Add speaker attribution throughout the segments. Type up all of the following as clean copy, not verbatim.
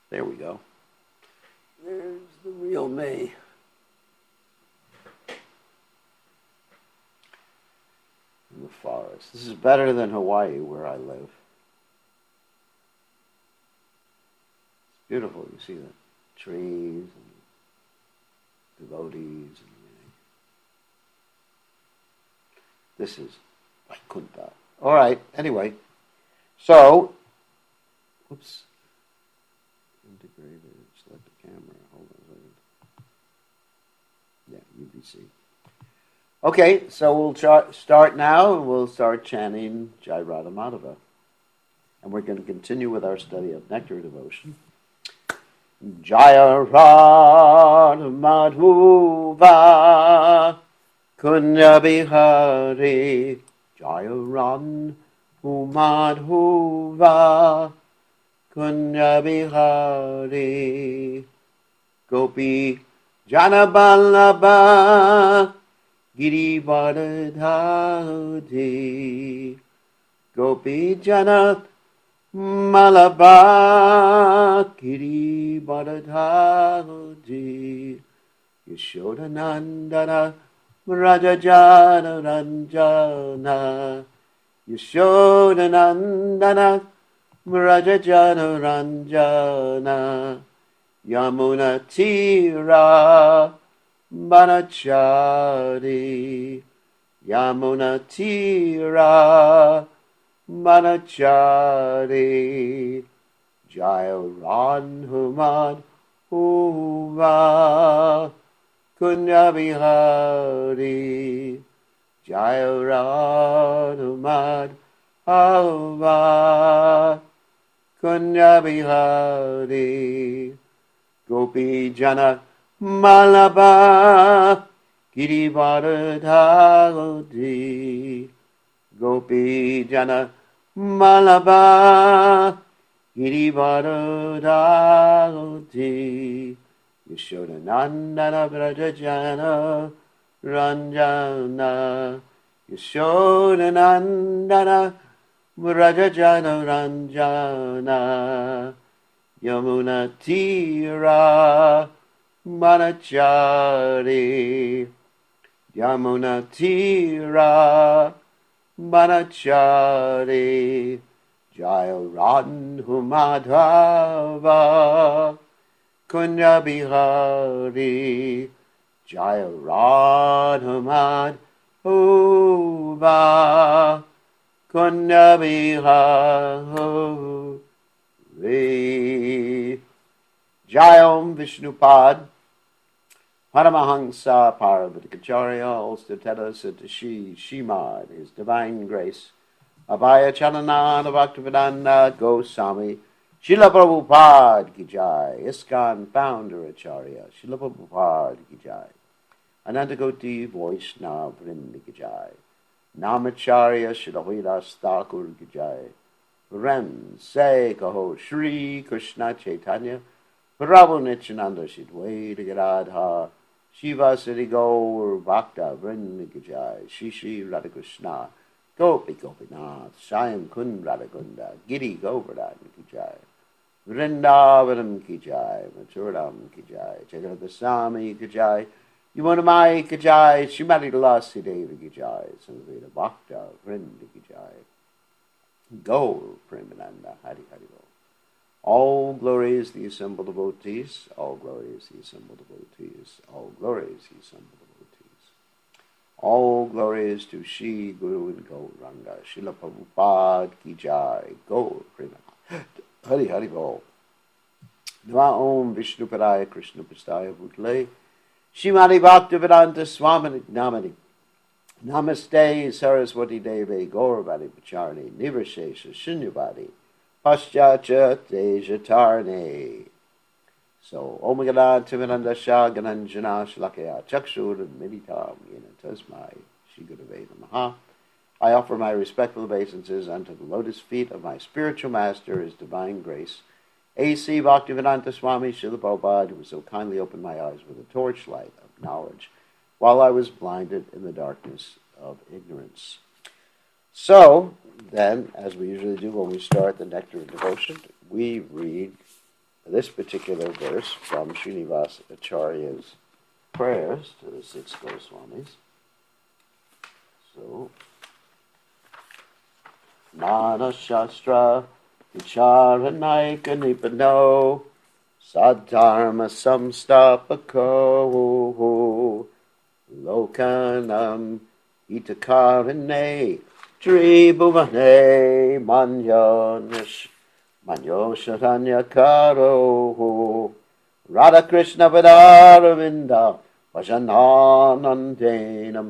Speaker 1: There we go. There's the real me. In the forest. This is better than Hawaii, where I live. It's beautiful. You see the trees and devotees and everything. This is Vaikuntha. All right. Anyway, so, whoops. Integrated. Select the camera. Hold on a second. Yeah, UBC. Okay, so we'll start now, and we'll start chanting Jai Radha Madhava. And we're going to continue with our study of Nectar Devotion. Jaya Radha Madhava Kunya Bihari Jaya Radha Madhava Kunya Bihari Gopi Janaballabha Giri Varadhari Gopi Jana Malabha Giri Varadhari Yashodanandana Rajajana Ranjana Yashodanandana Rajajana Ranjana Yamuna Tira Manachari Yamuna Tira Manachari Jaya Ranhuman Uva Kunya Bihari Jaya Ranhuman Uva Kunya Bihari Gopi Jana Malabha Giri Varadhari Gopi Jana Malabha Giri Varadhari Yashodanandana Vrajajana Ranjana Yashodanandana Vrajajana Ranjana Yamuna Tira Manachari Yamuna Tira Manachari Jaya Radha Madhava Kunya Bihari Jaya Radha Madhava Kunya Bihari Jayam Vishnupad Paramahansa Paravatikacharya Ulstateta Satashi Shimad, His Divine Grace, Abhaya Chalananda Bhaktivedanta Goswami, Srila Prabhupada Ki Jai, ISKCON Founder Acharya, Srila Prabhupada Ki Jai, Anantagoti Vaishnava Vrinda Ki Jai, Namacharya Srila Haridas Thakur Ki Jai, Ren Se Kaho Shri Krishna Chaitanya, Prabhu Nityananda Shidwaita Gadadha, Shiva Siddhi Gaur Bhakta Vrinda Ki Jai, Shri Shri Radhakrishna, Gopi Gopinath, Shyam Kund Radhakunda, Giri Govardhan Ki Jai, Vrindavanam Ki Jai, Mathuram Ki Jai, Jagadasami Ki Jai, Yamunamai Ki Jai, Srimati Tulasi Devi Ki Jai, Samveda Bhakta Vrinda Ki Jai, Gaur Premananda Hari Hari Bol. All glory is the assembled devotees, all glory is the assembled devotees, all glory is the assembled devotees. All glory is to Shri Guru and Gauranga, Srila Prabhupada Ki Jai, Gaur Premananda Hari Hari Bol. Nama Om Vishnu Padaya Krishna Prastaya Bhutale, Shrimati Bhaktivedanta Swami Namani, Namaste Saraswati Devi Gauravadi Pacharni, Nivashesha Shunyavadi, Paschacha Tejatarne. So, Om Gana Tivinanda Shah Gananjana Shlakaya Chakshur Meditam Yena Tasmai Shri Gurave Namaha. I offer my respectful obeisances unto the lotus feet of my spiritual master, His Divine Grace, A.C. Bhaktivedanta Swami Srila Prabhupada, who so kindly opened my eyes with a torchlight of knowledge while I was blinded in the darkness of ignorance. So, then, as we usually do when we start the Nectar of Devotion, we read this particular verse from Srinivasa Acharya's prayers to the six Goswamis. So, Nana Shastra Vicharanaika Nipano Sadharma Samstapako Lokanam Itakarane Tribhuvane Manyo Sharanya Karo Radha Krishna Vidaravinda Vajananandena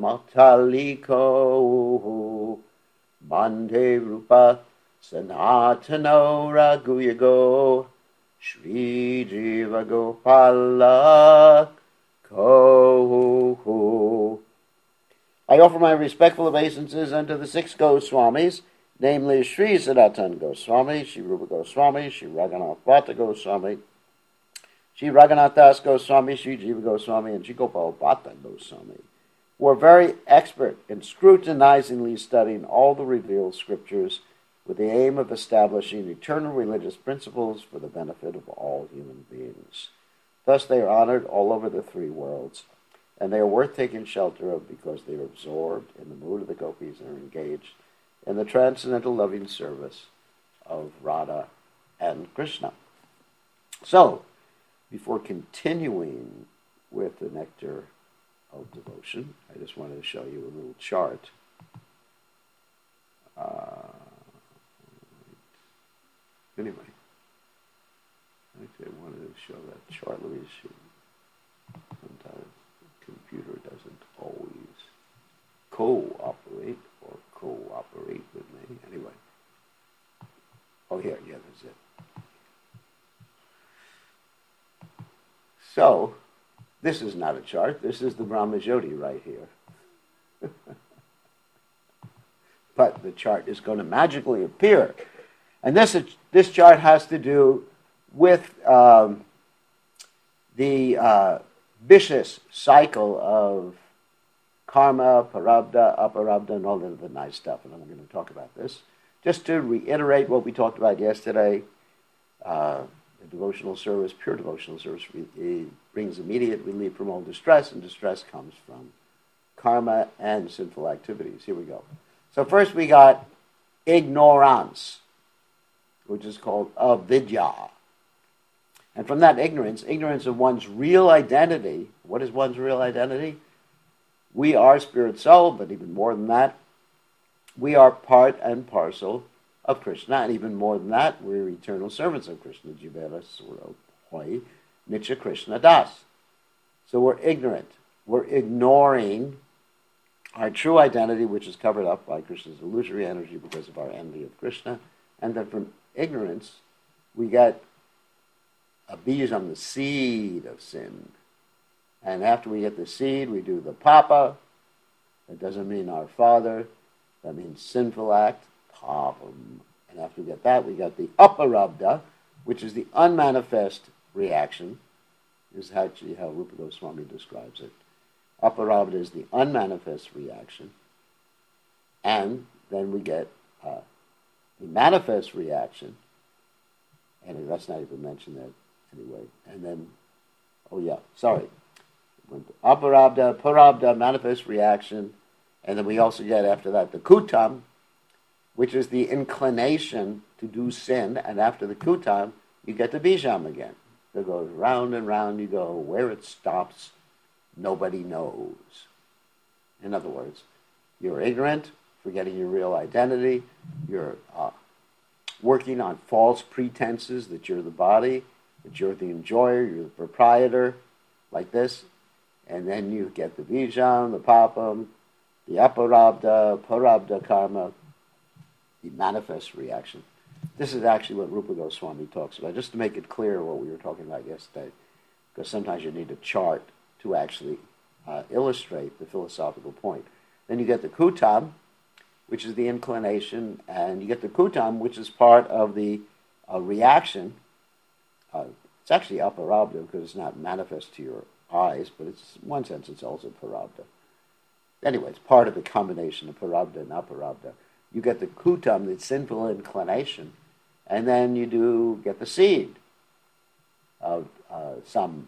Speaker 1: Mataliko Mande Rupa Sanatano Raguyago Shri Jiva Gopala Ko. I offer my respectful obeisances unto the six Goswamis, namely Sri Sanatana Goswami, Sri Rupa Goswami, Sri Raghunath Bhatta Goswami, Sri Raghunath Das Goswami, Sri Jiva Goswami, and Sri Gopal Bhatta Goswami, who are very expert in scrutinizingly studying all the revealed scriptures with the aim of establishing eternal religious principles for the benefit of all human beings. Thus they are honored all over the three worlds, and they are worth taking shelter of because they are absorbed in the mood of the gopis and are engaged in the transcendental loving service of Radha and Krishna. So, before continuing with the nectar of devotion, I just wanted to show you a little chart. Anyway, actually I wanted to show that chart. Let me see. Sometimes the computer doesn't always cooperate with me. Anyway. Oh, here, yeah, that's it. So, this is not a chart. This is the Brahmajyoti right here. But the chart is going to magically appear. And this chart has to do with the vicious cycle of karma, parabdha, aparabdha, and all of the nice stuff. And I'm going to talk about this. Just to reiterate what we talked about yesterday, the devotional service, pure devotional service, brings immediate relief from all distress, and distress comes from karma and sinful activities. Here we go. So first we got ignorance, which is called avidya. And from that ignorance of one's real identity. What is one's real identity? We are spirit soul, but even more than that, we are part and parcel of Krishna, and even more than that, we're eternal servants of Krishna. Jivera Sura Hoi Nitya Krishna Das. So we're ignorant. We're ignoring our true identity, which is covered up by Krishna's illusory energy because of our envy of Krishna. And then from ignorance, we get a bijam, the seed of sin. And after we get the seed, we do the papa. That doesn't mean our father. That means sinful act, papam. And after we get that, we got the aparabdha, which is the unmanifest reaction. This is actually how Rupa Goswami describes it. Aparabdha is the unmanifest reaction. And then we get the manifest reaction. And let's not even mention that anyway. And then, aparabdha, parabdha, manifest reaction. And then we also get after that the kutam, which is the inclination to do sin. And after the kutam, you get the bijam again. It goes round and round you go. Where it stops, nobody knows. In other words, you're ignorant, forgetting your real identity. You're working on false pretenses that you're the body, that you're the enjoyer, you're the proprietor, like this. And then you get the bijam, the papam, the aparabdha, parabdha karma, the manifest reaction. This is actually what Rupa Goswami talks about, just to make it clear what we were talking about yesterday, because sometimes you need a chart to actually illustrate the philosophical point. Then you get the kutam, which is the inclination, and you get the kutam, which is part of the reaction. It's actually aparabdha because it's not manifest to your eyes, but it's in one sense it's also parabdha. Anyway, it's part of the combination of parabdha and aparabdha. You get the kutam, the sinful inclination, and then you do get the seed. some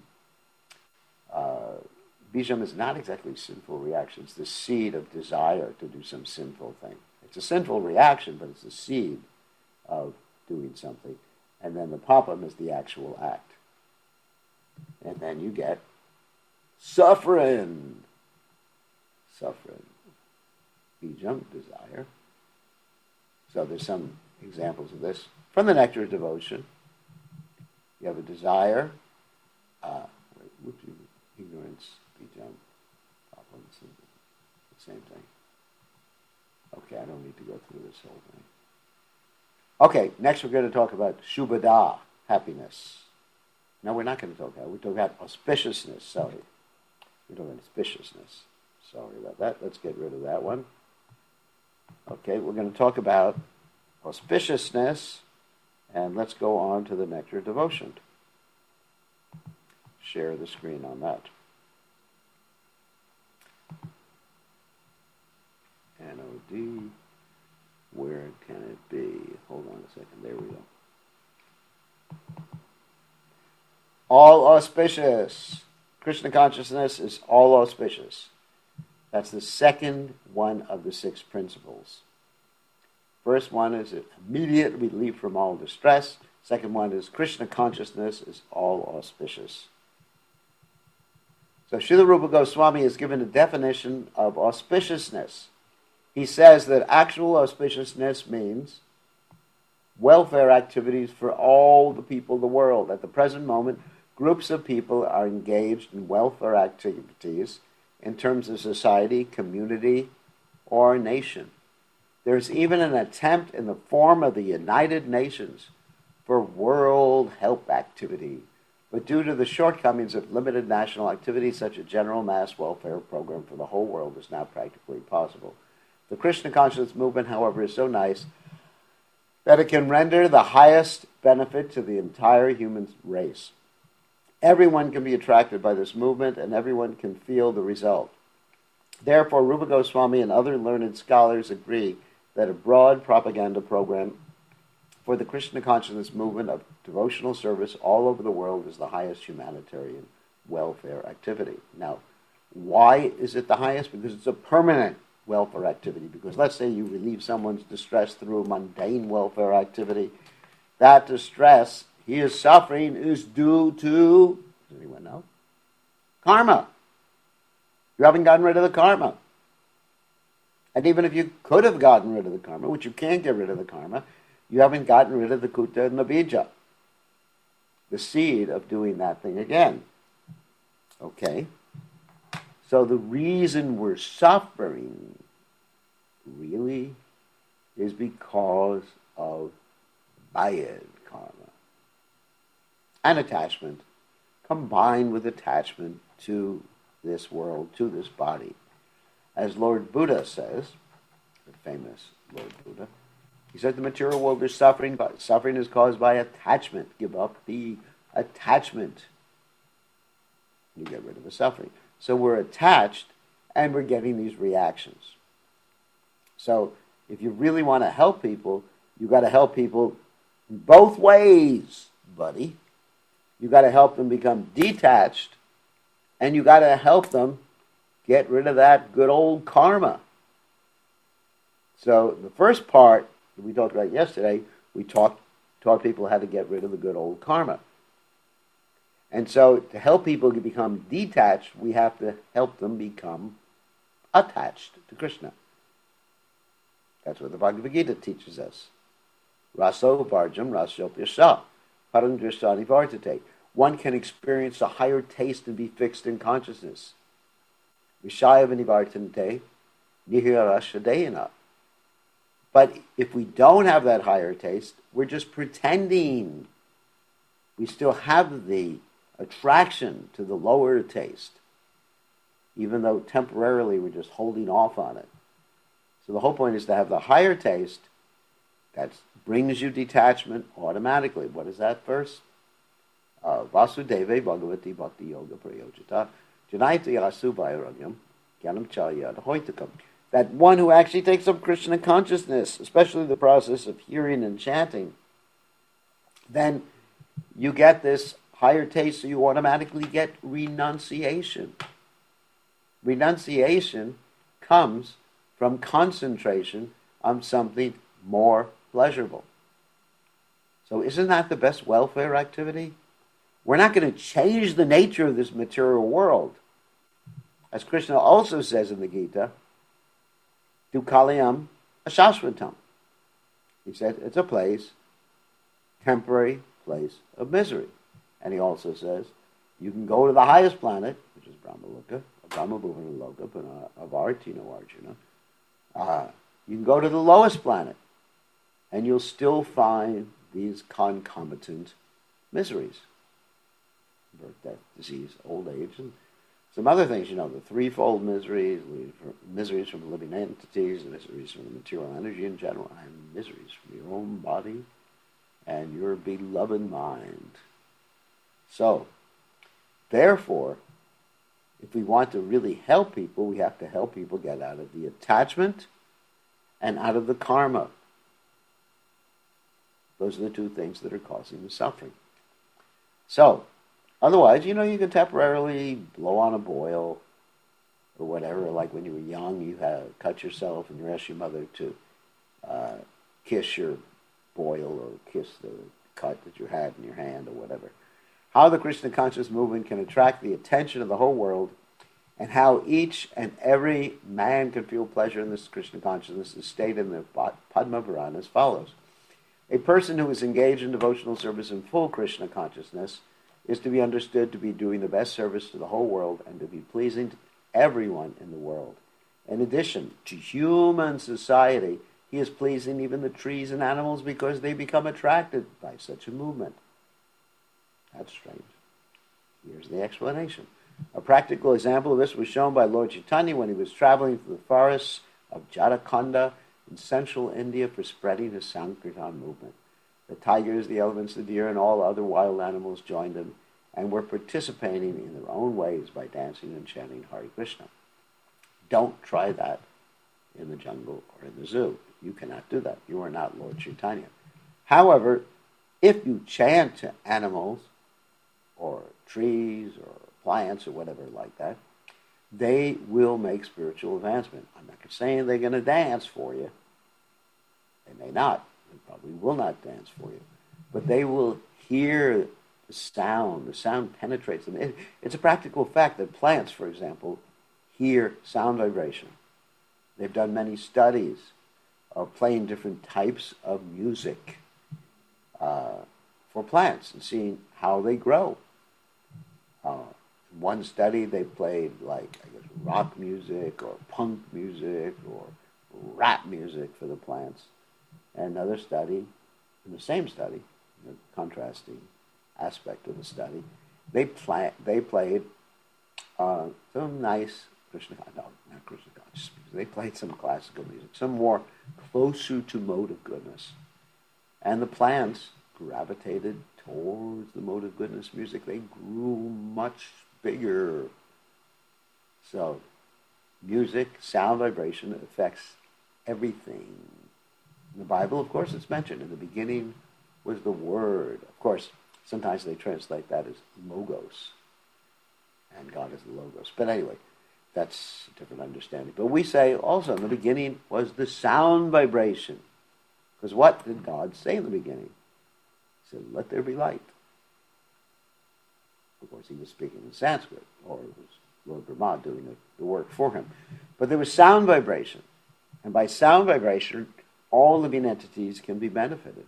Speaker 1: bijam is not exactly sinful reaction. It's the seed of desire to do some sinful thing. It's a sinful reaction, but it's the seed of doing something. And then the papam is the actual act. And then you get suffering. Suffering. Bijam, desire. So there's some examples of this. From the Nectar of Devotion, you have a desire. Ignorance, bijam, papam, the same thing. Okay, I don't need to go through this whole thing. Okay, next we're going to talk about shubhada, happiness. No, we're not going to talk about it. We're talking about auspiciousness, sorry. We're talking about auspiciousness. Sorry about that. Let's get rid of that one. Okay, we're going to talk about auspiciousness, and let's go on to the Nectar of Devotion. Share the screen on that. NOD, where can it be? Hold on a second, there we go. All auspicious. Krishna consciousness is all auspicious. That's the second one of the 6 principles. First one is immediate relief from all distress. Second one is Krishna consciousness is all auspicious. So Srila Rupa Goswami has given a definition of auspiciousness. He says that actual auspiciousness means welfare activities for all the people of the world. At the present moment, groups of people are engaged in welfare activities in terms of society, community, or nation. There's even an attempt in the form of the United Nations for world help activity. But due to the shortcomings of limited national activity, such a general mass welfare program for the whole world is not practically possible. The Krishna consciousness movement, however, is so nice that it can render the highest benefit to the entire human race. Everyone can be attracted by this movement, and everyone can feel the result. Therefore, Rupa Goswami and other learned scholars agree that a broad propaganda program for the Krishna consciousness movement of devotional service all over the world is the highest humanitarian welfare activity. Now, why is it the highest? Because it's a permanent welfare activity. Because let's say you relieve someone's distress through a mundane welfare activity. That distress he is suffering is due to, does anyone know? Karma. You haven't gotten rid of the karma. And even if you could have gotten rid of the karma, which you can't get rid of the karma, you haven't gotten rid of the kuta and the bija, the seed of doing that thing again. Okay? So the reason we're suffering really is because of bad karma. And attachment, combined with attachment to this world, to this body. As Lord Buddha says, the famous Lord Buddha, he said the material world is suffering, but suffering is caused by attachment. Give up the attachment. You get rid of the suffering. So we're attached, and we're getting these reactions. So if you really want to help people, you got to help people in both ways, buddy. You got to help them become detached, and you got to help them get rid of that good old karma. So the first part that we talked about yesterday, we taught people how to get rid of the good old karma. And so to help people become detached, we have to help them become attached to Krishna. That's what the Bhagavad Gita teaches us. Raso varjam rasopyasa parandrasani vartate. One can experience a higher taste and be fixed in consciousness. Vishaya vinivartante nihirashadayana. But if we don't have that higher taste, we're just pretending. We still have the attraction to the lower taste, even though temporarily we're just holding off on it. So the whole point is to have the higher taste that brings you detachment automatically. What is that verse? Vasudeva Bhagavati Bhakti Yoga Prayojita Janayati Asu Vairagyam Gyanam Chalya Hoitakam. That one who actually takes up Krishna consciousness, especially the process of hearing and chanting, then you get this higher taste, so you automatically get renunciation. Renunciation comes from concentration on something more pleasurable. So isn't that the best welfare activity? We're not going to change the nature of this material world. As Krishna also says in the Gita, Dukalayam Ashashvatam. He said it's a temporary place of misery. And he also says, you can go to the highest planet, which is Brahmaloka, Brahmabhuvana Loka, Avartino Arjuna. You can go to the lowest planet, and you'll still find these concomitant miseries. Birth, death, disease, old age, and some other things, the threefold miseries from living entities, miseries from the material energy in general, and miseries from your own body and your beloved mind. So, therefore, if we want to really help people, we have to help people get out of the attachment and out of the karma. Those are the two things that are causing the suffering. So, otherwise, you can temporarily blow on a boil or whatever. Like when you were young, you had cut yourself and you asked your mother to kiss your boil or kiss the cut that you had in your hand or whatever. How the Krishna conscious movement can attract the attention of the whole world, and how each and every man can feel pleasure in this Krishna consciousness is stated in the Padma Purana as follows. A person who is engaged in devotional service in full Krishna consciousness is to be understood to be doing the best service to the whole world and to be pleasing to everyone in the world. In addition to human society, he is pleasing even the trees and animals because they become attracted by such a movement. That's strange. Here's the explanation. A practical example of this was shown by Lord Chaitanya when he was traveling through the forests of Jharkhand in central India for spreading his Sankirtan movement. The tigers, the elephants, the deer, and all other wild animals joined him and were participating in their own ways by dancing and chanting Hare Krishna. Don't try that in the jungle or in the zoo. You cannot do that. You are not Lord Chaitanya. However, if you chant to animals or trees or plants or whatever like that, they will make spiritual advancement. I'm not saying they're going to dance for you. They may not. They probably will not dance for you. But they will hear the sound. The sound penetrates them. It's a practical fact that plants, for example, hear sound vibration. They've done many studies of playing different types of music for plants and seeing how they grow. One study, they played rock music or punk music or rap music for the plants. And another study, in the same study, the contrasting aspect of the study, they played some nice not Krishna conscious music. They played some classical music, some more closer to mode of goodness. And the plants gravitated towards the mode of goodness music. They grew much bigger. So, music, sound vibration affects everything. In the Bible, of course, it's mentioned. In the beginning was the Word. Of course, sometimes they translate that as Logos. And God is the Logos. But anyway, that's a different understanding. But we say also in the beginning was the sound vibration. Because what did God say in the beginning? He said, let there be light. Of course, he was speaking in Sanskrit, or it was Lord Brahma doing the work for him. But there was sound vibration. And by sound vibration, all living entities can be benefited.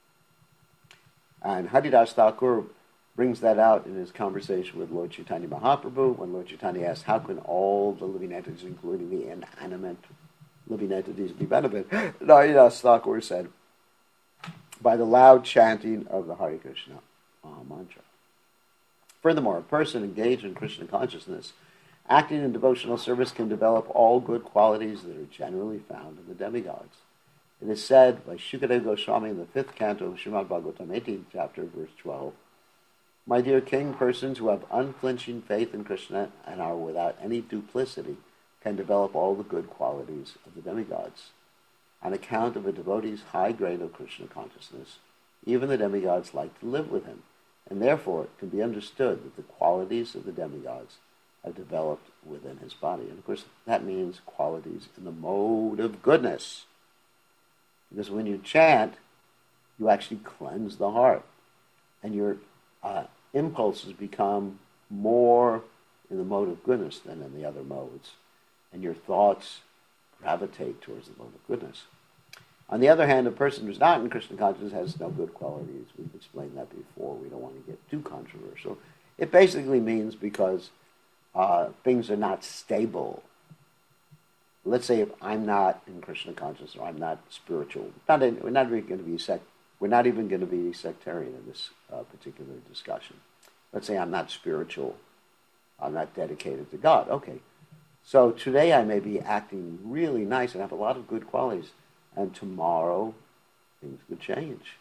Speaker 1: And Haridas Thakur brings that out in his conversation with Lord Chaitanya Mahaprabhu, when Lord Chaitanya asked, how can all the living entities, including the inanimate living entities, be benefited? Haridas Thakur said, by the loud chanting of the Hare Krishna mantra. Furthermore, a person engaged in Krishna consciousness, acting in devotional service, can develop all good qualities that are generally found in the demigods. It is said by Shukadeva Goswami in the 5th canto of Srimad Bhagavatam, 18th chapter, verse 12, my dear king, persons who have unflinching faith in Krishna and are without any duplicity can develop all the good qualities of the demigods. On account of a devotee's high grade of Krishna consciousness, even the demigods like to live with him, and therefore it can be understood that the qualities of the demigods have developed within his body. And of course, that means qualities in the mode of goodness. Because when you chant, you actually cleanse the heart, and your impulses become more in the mode of goodness than in the other modes, and your thoughts gravitate towards the mode of goodness. On the other hand, a person who's not in Krishna consciousness has no good qualities. We've explained that before. We don't want to get too controversial. It basically means because things are not stable. Let's say if I'm not in Krishna consciousness or I'm not spiritual, we're not even going to be sectarian in this particular discussion. Let's say I'm not spiritual. I'm not dedicated to God. Okay. So today I may be acting really nice and have a lot of good qualities, and tomorrow things could change.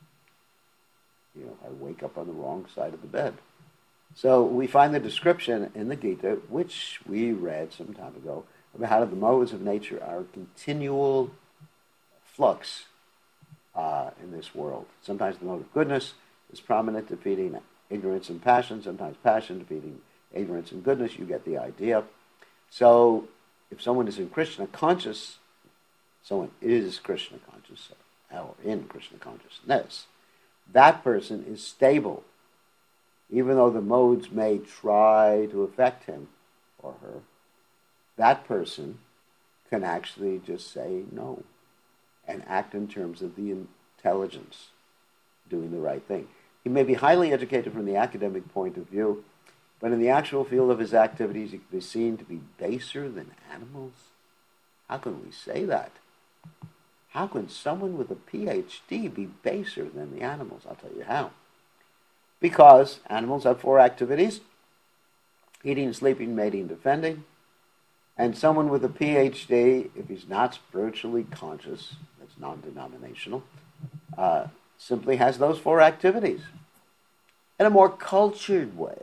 Speaker 1: I wake up on the wrong side of the bed. So we find the description in the Gita, which we read some time ago, about how the modes of nature are continual flux in this world. Sometimes the mode of goodness is prominent, defeating ignorance and passion. Sometimes passion defeating ignorance and goodness. You get the idea. So if someone is in Krishna conscious, someone is Krishna conscious, or in Krishna consciousness, that person is stable. Even though the modes may try to affect him or her, that person can actually just say no and act in terms of the intelligence, doing the right thing. He may be highly educated from the academic point of view, but in the actual field of his activities, he can be seen to be baser than animals. How can we say that? How can someone with a PhD be baser than the animals? I'll tell you how. Because animals have 4 activities: eating, sleeping, mating, defending. And someone with a PhD, if he's not spiritually conscious, that's non-denominational, simply has those 4 activities. In a more cultured way,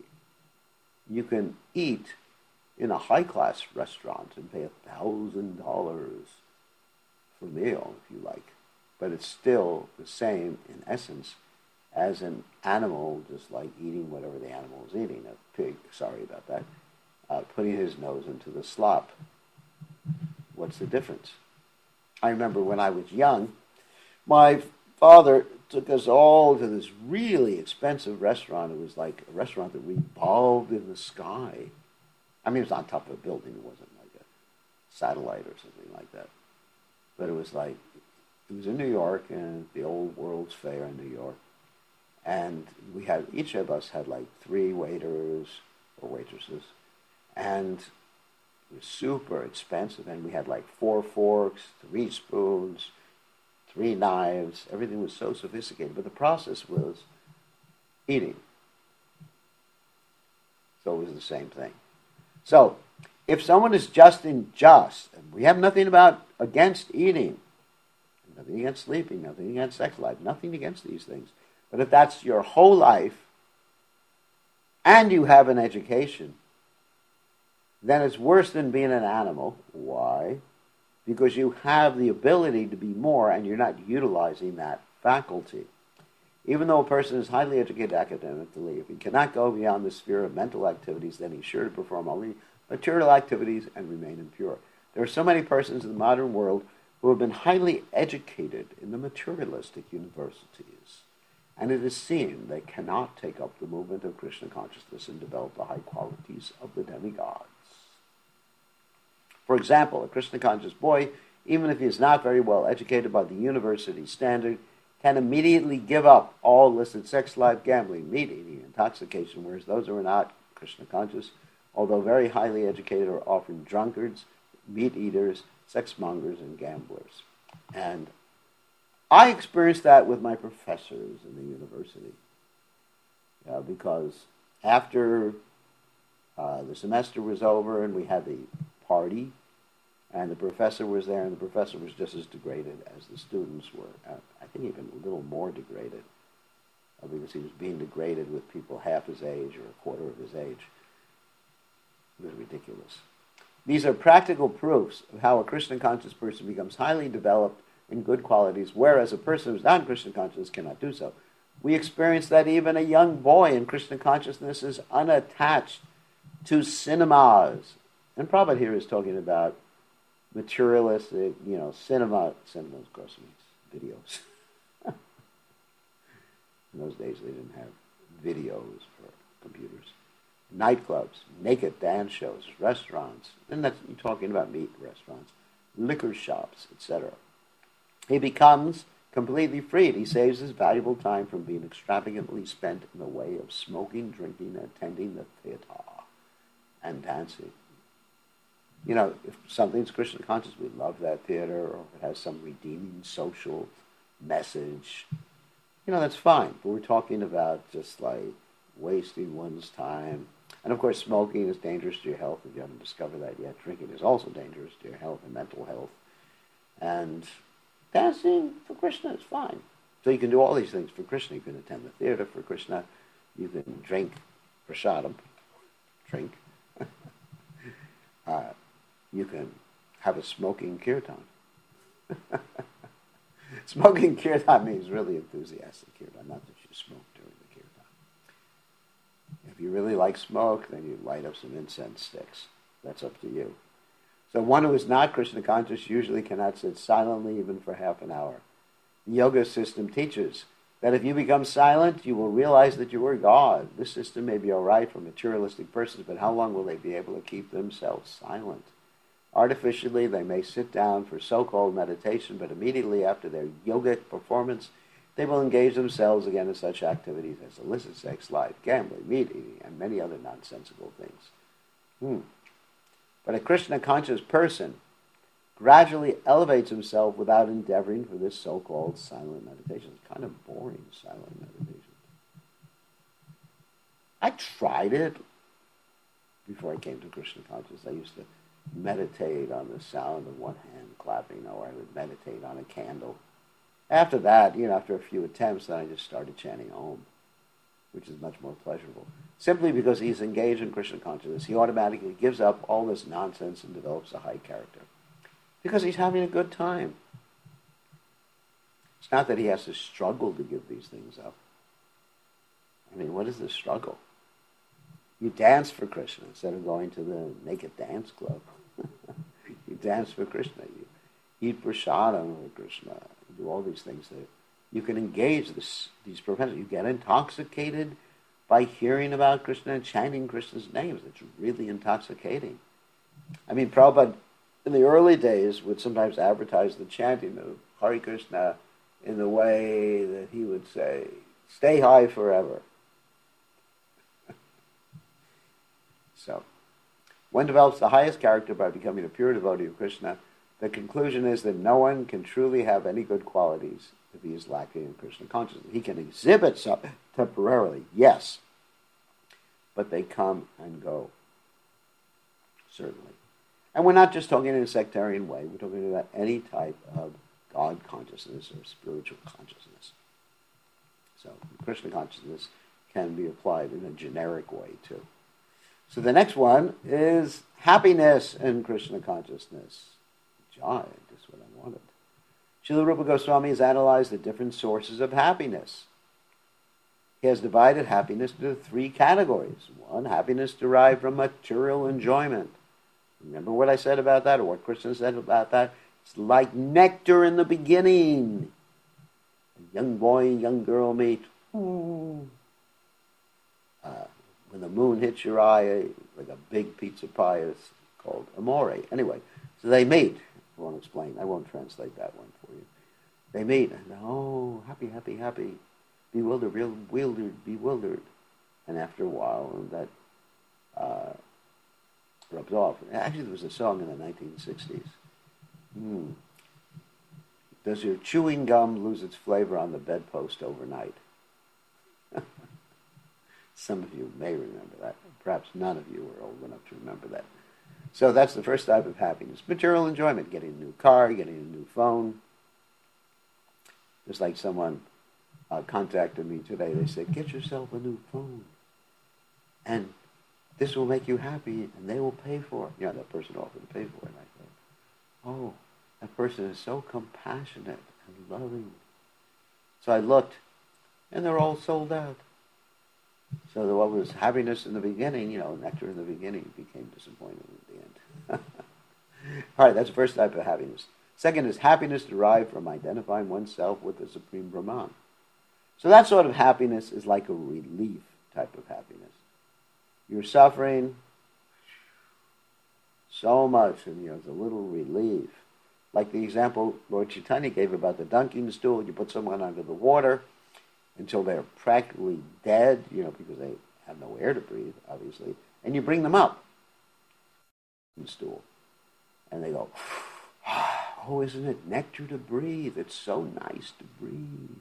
Speaker 1: you can eat in a high-class restaurant and pay $1,000 for a meal, if you like. But it's still the same, in essence, as an animal, just like eating whatever the animal is eating. A pig, sorry about that, putting his nose into the slop. What's the difference? I remember when I was young, my father took us all to this really expensive restaurant. It was like a restaurant that revolved in the sky. I mean, it was on top of a building. It wasn't like a satellite or something like that. But it was in New York, and the old World's Fair in New York. And each of us had like 3 waiters or waitresses. And it was super expensive. And we had like 4 forks, 3 spoons, 3 knives. Everything was so sophisticated. But the process was eating. So it was the same thing. So if someone is just and we have nothing against eating, nothing against sleeping, nothing against sex life, nothing against these things. But if that's your whole life, and you have an education, then it's worse than being an animal. Why? Because you have the ability to be more, and you're not utilizing that faculty. Even though a person is highly educated academically, if he cannot go beyond the sphere of mental activities, then he's sure to perform only material activities and remain impure. There are so many persons in the modern world who have been highly educated in the materialistic universities, and it is seen they cannot take up the movement of Krishna consciousness and develop the high qualities of the demigods. For example, a Krishna conscious boy, even if he is not very well educated by the university standard, can immediately give up all illicit sex life, gambling, meat eating, intoxication, whereas those who are not Krishna conscious, although very highly educated, are often drunkards, meat eaters, sex mongers, and gamblers. And I experienced that with my professors in the university, because after the semester was over and we had the party, and the professor was there, and the professor was just as degraded as the students were. I think even a little more degraded, because he was being degraded with people half his age or a quarter of his age. It was ridiculous. These are practical proofs of how a Krishna conscious person becomes highly developed in good qualities, whereas a person who's not Krishna conscious cannot do so. We experience that even a young boy in Krishna consciousness is unattached to cinemas. And Prabhupada here is talking about materialistic, cinema. Cinema, of course, means videos. In those days, they didn't have videos for computers. Nightclubs, naked dance shows, restaurants, and that's you're talking about meat restaurants, liquor shops, etc. He becomes completely freed. He saves his valuable time from being extravagantly spent in the way of smoking, drinking, attending the theater, and dancing. If something's Krishna conscious, we love that theater, or if it has some redeeming social message, that's fine. But we're talking about just like wasting one's time. And of course, smoking is dangerous to your health if you haven't discovered that yet. Drinking is also dangerous to your health and mental health. And dancing for Krishna is fine. So you can do all these things for Krishna. You can attend the theater for Krishna. You can drink prasadam. Drink. You can have a smoking kirtan. Smoking kirtan means really enthusiastic kirtan, not that you smoke during the kirtan. If you really like smoke, then you light up some incense sticks. That's up to you. So one who is not Krishna conscious usually cannot sit silently even for half an hour. The yoga system teaches that if you become silent, you will realize that you are God. This system may be all right for materialistic persons, but how long will they be able to keep themselves silent? Artificially, they may sit down for so-called meditation, but immediately after their yogic performance, they will engage themselves again in such activities as illicit sex, life, gambling, meat eating, and many other nonsensical things. But a Krishna-conscious person gradually elevates himself without endeavoring for this so-called silent meditation. It's kind of boring, silent meditation. I tried it before I came to Krishna consciousness. I used to meditate on the sound of one hand clapping, or I would meditate on a candle. After that, after a few attempts, then I just started chanting Om, which is much more pleasurable. Simply because he's engaged in Krishna consciousness, he automatically gives up all this nonsense and develops a high character. Because he's having a good time. It's not that he has to struggle to give these things up. I mean, what is the struggle? You dance for Krishna instead of going to the naked dance club. You dance for Krishna. You eat prasadam for Krishna. You do all these things that you can engage these propensities. You get intoxicated by hearing about Krishna and chanting Krishna's names. It's really intoxicating. I mean, Prabhupada, in the early days, would sometimes advertise the chanting of Hare Krishna in the way that he would say, "Stay high forever." So, one develops the highest character by becoming a pure devotee of Krishna. The conclusion is that no one can truly have any good qualities if he is lacking in Krishna consciousness. He can exhibit some temporarily, yes, but they come and go, certainly. And we're not just talking in a sectarian way. We're talking about any type of God consciousness or spiritual consciousness. So Krishna consciousness can be applied in a generic way too. So the next one is happiness in Krishna consciousness. Joy, just what I wanted. Srila Rupa Goswami has analyzed the different sources of happiness. He has divided happiness into 3 categories. 1, happiness derived from material enjoyment. Remember what I said about that, or what Krishna said about that? It's like nectar in the beginning. A young boy and young girl meet. When the moon hits your eye, like a big pizza pie, it's called amore. Anyway, so they meet. I won't explain. I won't translate that one for you. They meet, and happy, happy, happy. Bewildered, bewildered. And after a while, that rubs off. Actually, there was a song in the 1960s. Does your chewing gum lose its flavor on the bedpost overnight? Some of you may remember that. Perhaps none of you are old enough to remember that. So that's the first type of happiness. Material enjoyment, getting a new car, getting a new phone. Just like someone contacted me today. They said, get yourself a new phone. And this will make you happy, and they will pay for it. That person offered to pay for it. And I thought, that person is so compassionate and loving. So I looked and they're all sold out. So what was happiness in the beginning, nectar in the beginning, became disappointment at the end. All right, that's the first type of happiness. Second is happiness derived from identifying oneself with the Supreme Brahman. So that sort of happiness is like a relief type of happiness. You're suffering so much, and it's a little relief. Like the example Lord Chaitanya gave about the dunking stool. You put someone under the water until they're practically dead, because they have no air to breathe, obviously, and you bring them up in the stool. And they go, oh, isn't it nectar to breathe? It's so nice to breathe.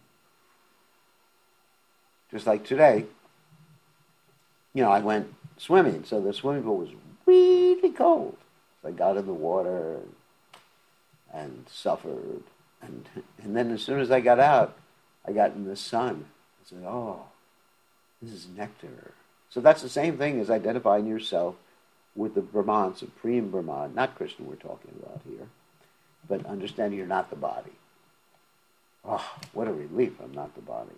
Speaker 1: Just like today, I went swimming, so the swimming pool was really cold. So I got in the water and suffered. And then as soon as I got out, I got in the sun. I said, oh, this is nectar. So that's the same thing as identifying yourself with the Brahman, Supreme Brahman, not Krishna we're talking about here, but understanding you're not the body. Oh, what a relief, I'm not the body.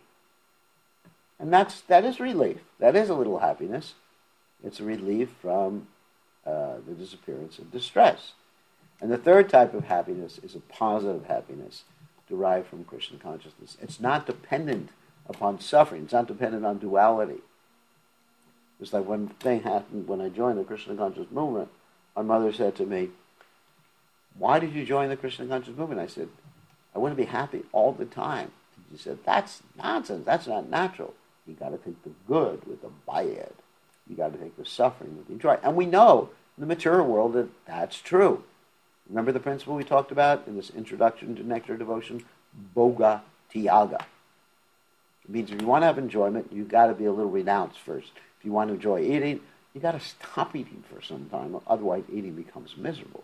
Speaker 1: And that is relief. That is a little happiness. It's a relief from the disappearance of distress. And the third type of happiness is a positive happiness derived from Krishna consciousness. It's not dependent upon suffering. It's not dependent on duality. It's like one thing happened when I joined the Krishna conscious movement. My mother said to me, why did you join the Krishna conscious movement? I said, I want to be happy all the time. And she said, that's nonsense. That's not natural. You got to take the good with the bad. You got to take the suffering with the joy. And we know in the material world that that's true. Remember the principle we talked about in this introduction to Nectar Devotion? Bhoga Tyaga. It means if you want to have enjoyment, you've got to be a little renounced first. If you want to enjoy eating, you've got to stop eating for some time. Otherwise, eating becomes miserable.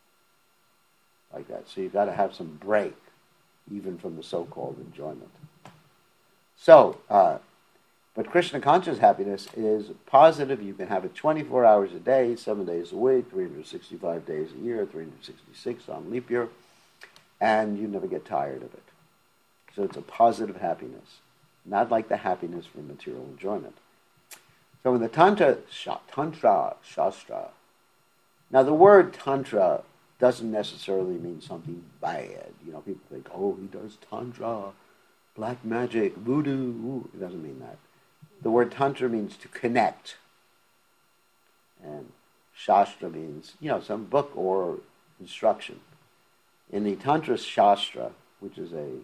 Speaker 1: Like that. So you've got to have some break, even from the so-called enjoyment. So, but Krishna conscious happiness is positive. You can have it 24 hours a day, 7 days a week, 365 days a year, 366 on leap year, and you never get tired of it. So it's a positive happiness, not like the happiness from material enjoyment. So in the Tantra Shastra, now the word Tantra doesn't necessarily mean something bad. People think, oh, he does Tantra, black magic, voodoo. Ooh, it doesn't mean that. The word Tantra means to connect. And Shastra means, some book or instruction. In the Tantra Shastra, which is a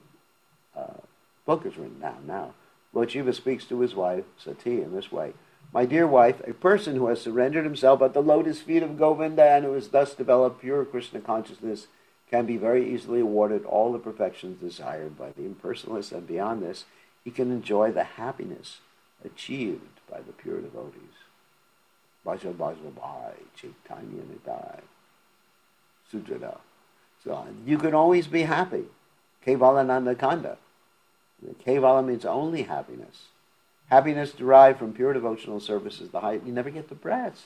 Speaker 1: book is written down now, Lord Shiva speaks to his wife, Sati, in this way. My dear wife, a person who has surrendered himself at the lotus feet of Govinda and who has thus developed pure Krishna consciousness can be very easily awarded all the perfections desired by the impersonalists, and beyond this, he can enjoy the happiness achieved by the pure devotees. Bhaja Bhaja Bhai, Chaitanya Nidai, Sudrada. So you can always be happy. Kevalananda Kanda. Kevala means only happiness. Happiness derived from pure devotional service is the height. You never get depressed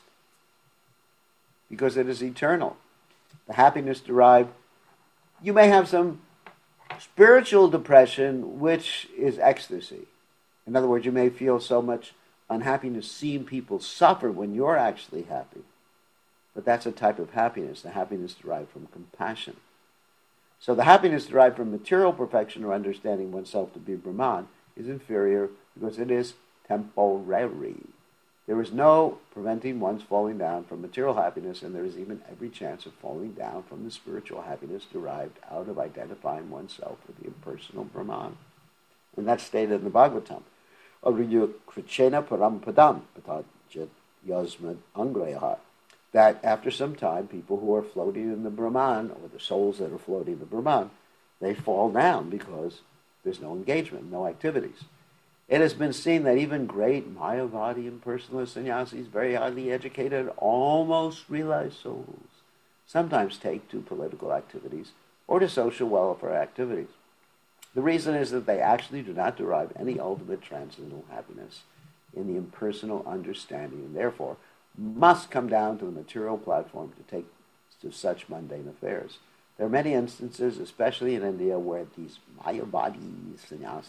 Speaker 1: because it is eternal. The happiness derived, you may have some spiritual depression, which is ecstasy. In other words, you may feel so much unhappiness seeing people suffer when you're actually happy. But that's a type of happiness, the happiness derived from compassion. So the happiness derived from material perfection or understanding oneself to be Brahman is inferior because it is temporary. There is no preventing one's falling down from material happiness, and there is even every chance of falling down from the spiritual happiness derived out of identifying oneself with the impersonal Brahman. And that's stated in the Bhagavatam. Krichena parampadam patajat yasmad angreha. That after some time, people who are floating in the Brahman, or the souls that are floating in the Brahman, they fall down because there's no engagement, no activities. It has been seen that even great Mayavadi impersonalist sannyasis, very highly educated, almost realized souls, sometimes take to political activities or to social welfare activities. The reason is that they actually do not derive any ultimate transcendental happiness in the impersonal understanding, and therefore must come down to the material platform to take to such mundane affairs. There are many instances, especially in India, where these Mayavadi sannyasis,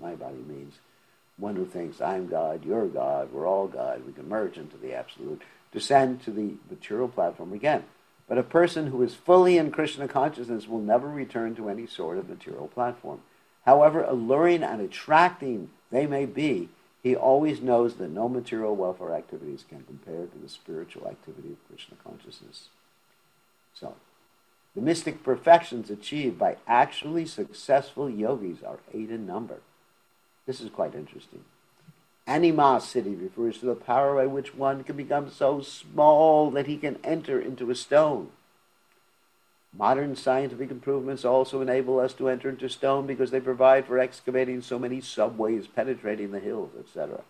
Speaker 1: my body means one who thinks, I'm God, you're God, we're all God, we can merge into the absolute, descend to the material platform again. But a person who is fully in Krishna consciousness will never return to any sort of material platform. However alluring and attracting they may be, he always knows that no material welfare activities can compare to the spiritual activity of Krishna consciousness. So, the mystic perfections achieved by actually successful yogis are 8 in number. This is quite interesting. Animosity refers to the power by which one can become so small that he can enter into a stone. Modern scientific improvements also enable us to enter into stone because they provide for excavating so many subways penetrating the hills, etc.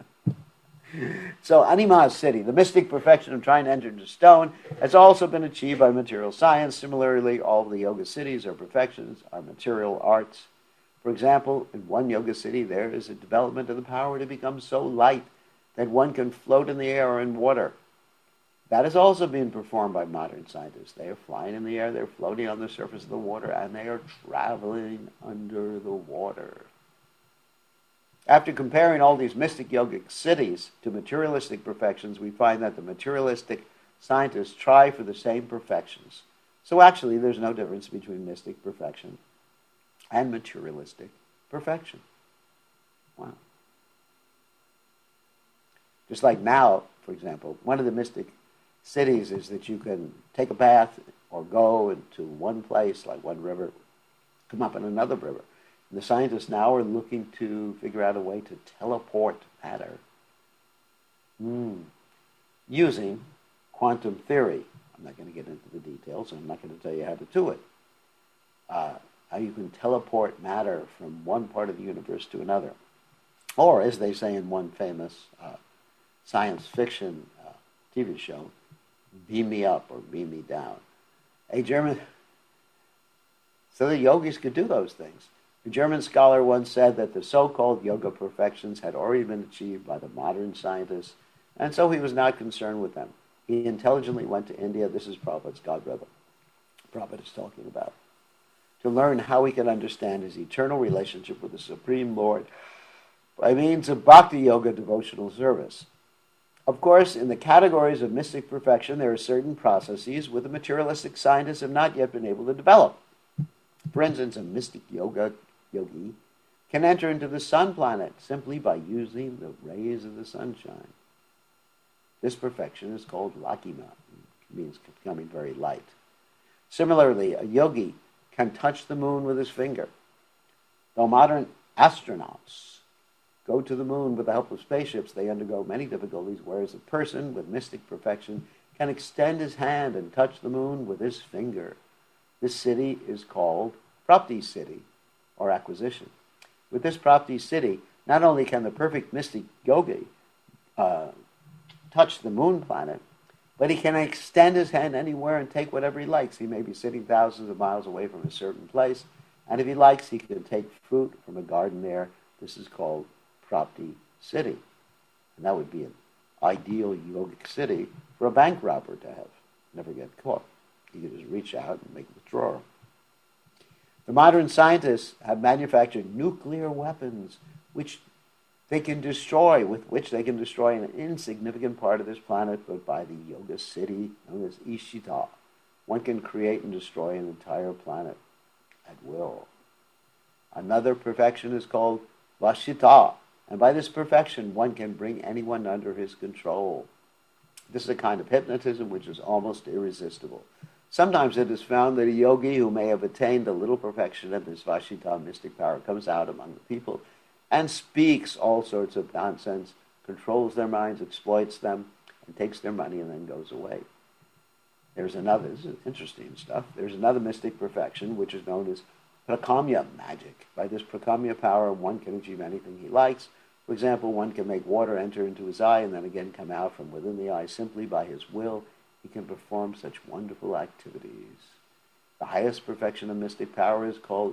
Speaker 1: So animosity, the mystic perfection of trying to enter into stone, has also been achieved by material science. Similarly, all the yoga siddhis or perfections are material arts. For example, in one yoga siddhi, there is a development of the power to become so light that one can float in the air or in water. That is also being performed by modern scientists. They are flying in the air, they're floating on the surface of the water, and they are traveling under the water. After comparing all these mystic yogic siddhis to materialistic perfections, we find that the materialistic scientists try for the same perfections. So actually, there's no difference between mystic perfection and materialistic perfection. Wow. Just like now, for example, one of the mystic siddhis is that you can take a bath or go into one place, like one river, come up in another river. And the scientists now are looking to figure out a way to teleport matter using quantum theory. I'm not going to get into the details, and I'm not going to tell you how to do it. How you can teleport matter from one part of the universe to another. Or, as they say in one famous science fiction TV show, beam me up or beam me down. So the yogis could do those things. A German scholar once said that the so-called yoga perfections had already been achieved by the modern scientists, and so he was not concerned with them. He intelligently went to India. This is Prabhupada's godbrother. Prabhupada is talking about, to learn how he could understand his eternal relationship with the Supreme Lord by means of bhakti yoga devotional service. Of course, in the categories of mystic perfection, there are certain processes which the materialistic scientists have not yet been able to develop. For instance, a mystic yogi can enter into the sun planet simply by using the rays of the sunshine. This perfection is called lakima. It means becoming very light. Similarly, a yogi can touch the moon with his finger. Though modern astronauts go to the moon with the help of spaceships, they undergo many difficulties, whereas a person with mystic perfection can extend his hand and touch the moon with his finger. This siddhi is called prapti siddhi, or acquisition. With this prapti siddhi, not only can the perfect mystic yogi touch the moon planet, but he can extend his hand anywhere and take whatever he likes. He may be sitting thousands of miles away from a certain place, and if he likes, he can take fruit from a garden there. This is called prapti siddhi. And that would be an ideal yogic siddhi for a bank robber to have. Never get caught. You could just reach out and make a withdrawal. The modern scientists have manufactured nuclear weapons with which they can destroy an insignificant part of this planet, but by the yoga siddhi known as Ishita, one can create and destroy an entire planet at will. Another perfection is called Vashita, and by this perfection one can bring anyone under his control. This is a kind of hypnotism which is almost irresistible. Sometimes it is found that a yogi who may have attained a little perfection of this Vashita mystic power comes out among the people and speaks all sorts of nonsense, controls their minds, exploits them, and takes their money and then goes away. This is interesting stuff. There's another mystic perfection which is known as prakamya magic. By this prakamya power, one can achieve anything he likes. For example, one can make water enter into his eye and then again come out from within the eye simply by his will. He can perform such wonderful activities. The highest perfection of mystic power is called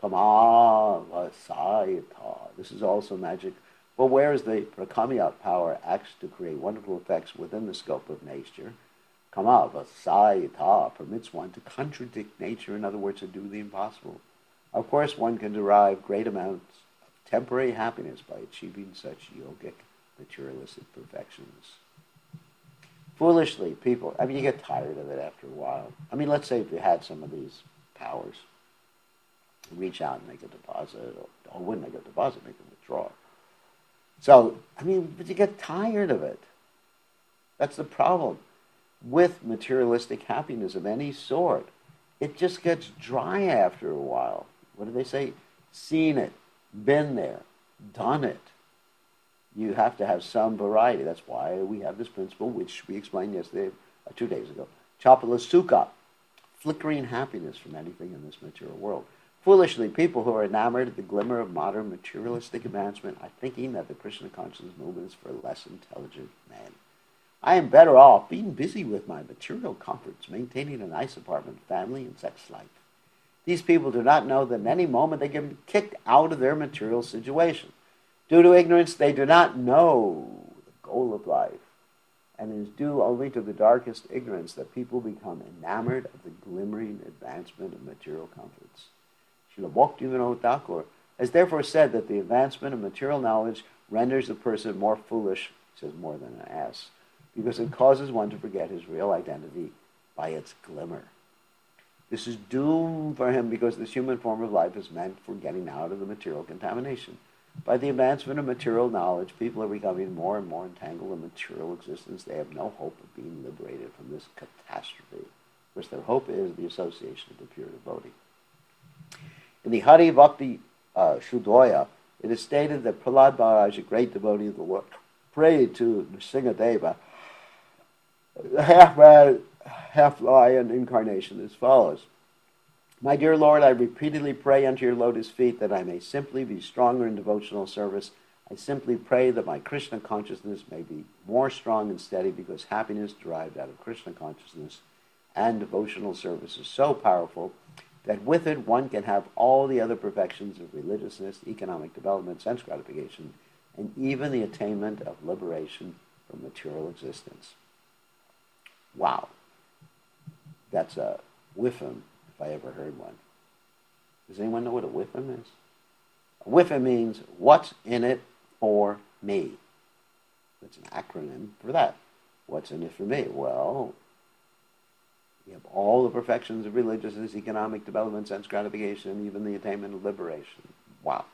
Speaker 1: Kamavasayata. This is also magic. But whereas the prakamya power acts to create wonderful effects within the scope of nature, Kamavasayata permits one to contradict nature, in other words, to do the impossible. Of course, one can derive great amounts of temporary happiness by achieving such yogic materialistic perfections. Foolishly, people, you get tired of it after a while. Let's say if you had some of these powers, reach out and make a deposit, or wouldn't make a deposit, make a withdrawal. So, but you get tired of it. That's the problem with materialistic happiness of any sort. It just gets dry after a while. What do they say? Seen it, been there, done it. You have to have some variety. That's why we have this principle, which we explained yesterday, 2 days ago. Chapala sukha, flickering happiness from anything in this material world. Foolishly, people who are enamored of the glimmer of modern materialistic advancement are thinking that the Krishna consciousness movement is for less intelligent men. I am better off being busy with my material comforts, maintaining a nice apartment, family, and sex life. These people do not know that at any moment they can be kicked out of their material situation. Due to ignorance, they do not know the goal of life. And it is due only to the darkest ignorance that people become enamored of the glimmering advancement of material comforts. Srila Bhaktivinoda Thakur has therefore said that the advancement of material knowledge renders a person more foolish, says more than an ass, because it causes one to forget his real identity by its glimmer. This is doom for him because this human form of life is meant for getting out of the material contamination. By the advancement of material knowledge, people are becoming more and more entangled in material existence. They have no hope of being liberated from this catastrophe. Of course, their hope is the association of the pure devotee. In the Hari Bhakti Shuddhaya, it is stated that Prahlad Maharaj, a great devotee of the Lord, prayed to Nrsingadeva, the half-man, half-lion incarnation as follows. My dear Lord, I repeatedly pray unto your lotus feet that I may simply be stronger in devotional service. I simply pray that my Krishna consciousness may be more strong and steady because happiness derived out of Krishna consciousness and devotional service is so powerful that with it one can have all the other perfections of religiousness, economic development, sense gratification, and even the attainment of liberation from material existence. Wow. That's a whiffum, if I ever heard one. Does anyone know what a whiffum is? A whiffum means, what's in it for me? That's an acronym for that. What's in it for me? Well, you have all the perfections of religiousness, economic development, sense gratification, and even the attainment of liberation. Wow.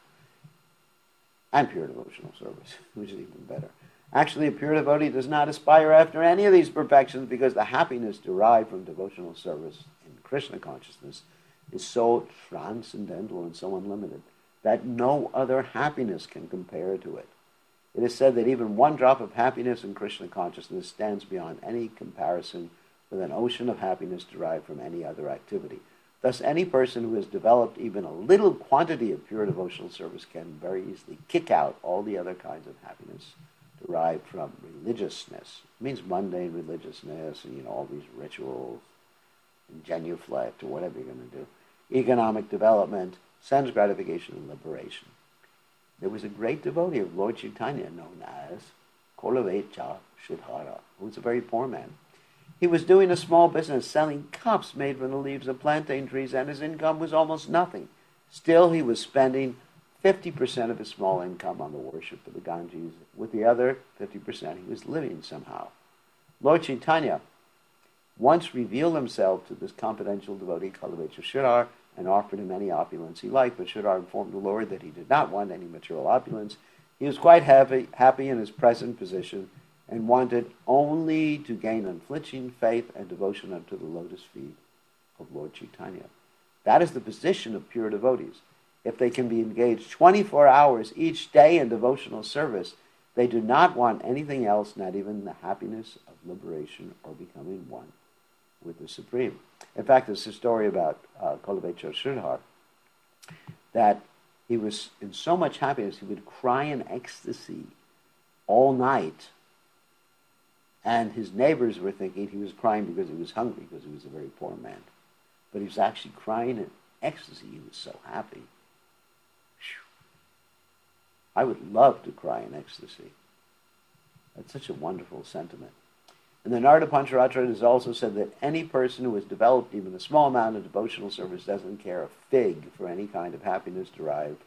Speaker 1: And pure devotional service, which is even better. Actually, a pure devotee does not aspire after any of these perfections because the happiness derived from devotional service in Krishna consciousness is so transcendental and so unlimited that no other happiness can compare to it. It is said that even one drop of happiness in Krishna consciousness stands beyond any comparison with an ocean of happiness derived from any other activity. Thus, any person who has developed even a little quantity of pure devotional service can very easily kick out all the other kinds of happiness derived from religiousness. It means mundane religiousness and, all these rituals and genuflect or whatever you're going to do. Economic development, sense gratification, and liberation. There was a great devotee of Lord Chaitanya known as Kolavecha Shridhara, who was a very poor man. He was doing a small business selling cups made from the leaves of plantain trees, and his income was almost nothing. Still, he was spending 50% of his small income on the worship of the Ganges. With the other 50%, he was living somehow. Lord Chaitanya once revealed himself to this confidential devotee, Kalavecha Shridhar, and offered him any opulence he liked, but Shridhar informed the Lord that he did not want any material opulence. He was quite happy in his present position and wanted only to gain unflinching faith and devotion unto the lotus feet of Lord Chaitanya. That is the position of pure devotees. If they can be engaged 24 hours each day in devotional service, they do not want anything else, not even the happiness of liberation or becoming one with the Supreme. In fact, there's a story about Kolavecha Shridhar that he was in so much happiness, he would cry in ecstasy all night. And his neighbors were thinking he was crying because he was hungry, because he was a very poor man. But he was actually crying in ecstasy. He was so happy. I would love to cry in ecstasy. That's such a wonderful sentiment. In the Narada Pancharatra, it is also said that any person who has developed even a small amount of devotional service doesn't care a fig for any kind of happiness derived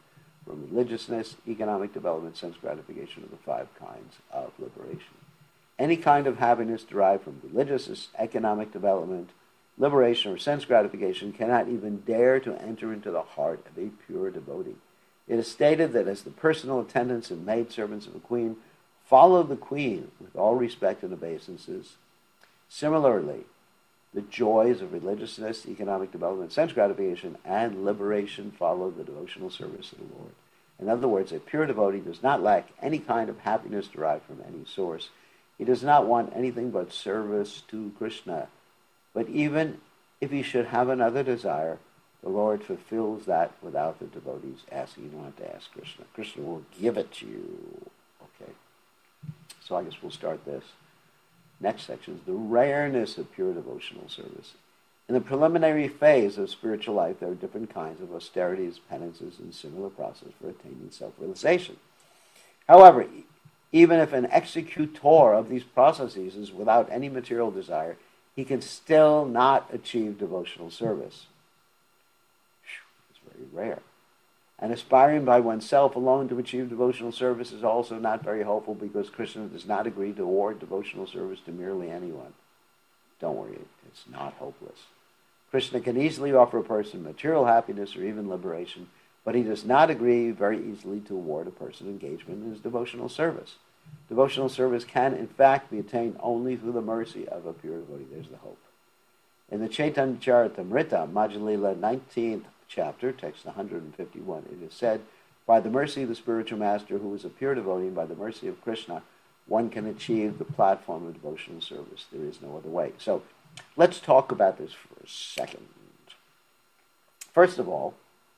Speaker 1: from religiousness, economic development, sense gratification, are the 5 kinds of liberation. Any kind of happiness derived from religious, economic development, liberation, or sense gratification cannot even dare to enter into the heart of a pure devotee. It is stated that as the personal attendants and maidservants of a queen follow the queen with all respect and obeisances, similarly, the joys of religiousness, economic development, sense gratification, and liberation follow the devotional service of the Lord. In other words, a pure devotee does not lack any kind of happiness derived from any source. He does not want anything but service to Krishna. But even if he should have another desire, the Lord fulfills that without the devotees asking. You don't have to ask Krishna. Krishna will give it to you. Okay. So I guess we'll start this. Next section is the rareness of pure devotional service. In the preliminary phase of spiritual life, there are different kinds of austerities, penances, and similar process for attaining self-realization. However, even if an executor of these processes is without any material desire, he can still not achieve devotional service. It's very rare. And aspiring by oneself alone to achieve devotional service is also not very hopeful, because Krishna does not agree to award devotional service to merely anyone. Don't worry, it's not hopeless. Krishna can easily offer a person material happiness or even liberation, but he does not agree very easily to award a person engagement in his devotional service. Devotional service can, in fact, be attained only through the mercy of a pure devotee. There's the hope. In the Chaitanya Charitamrita, Madhya-lila, 19th chapter, text 151, it is said, by the mercy of the spiritual master who is a pure devotee, and by the mercy of Krishna, one can achieve the platform of devotional service. There is no other way. So let's talk about this for a second. First of all,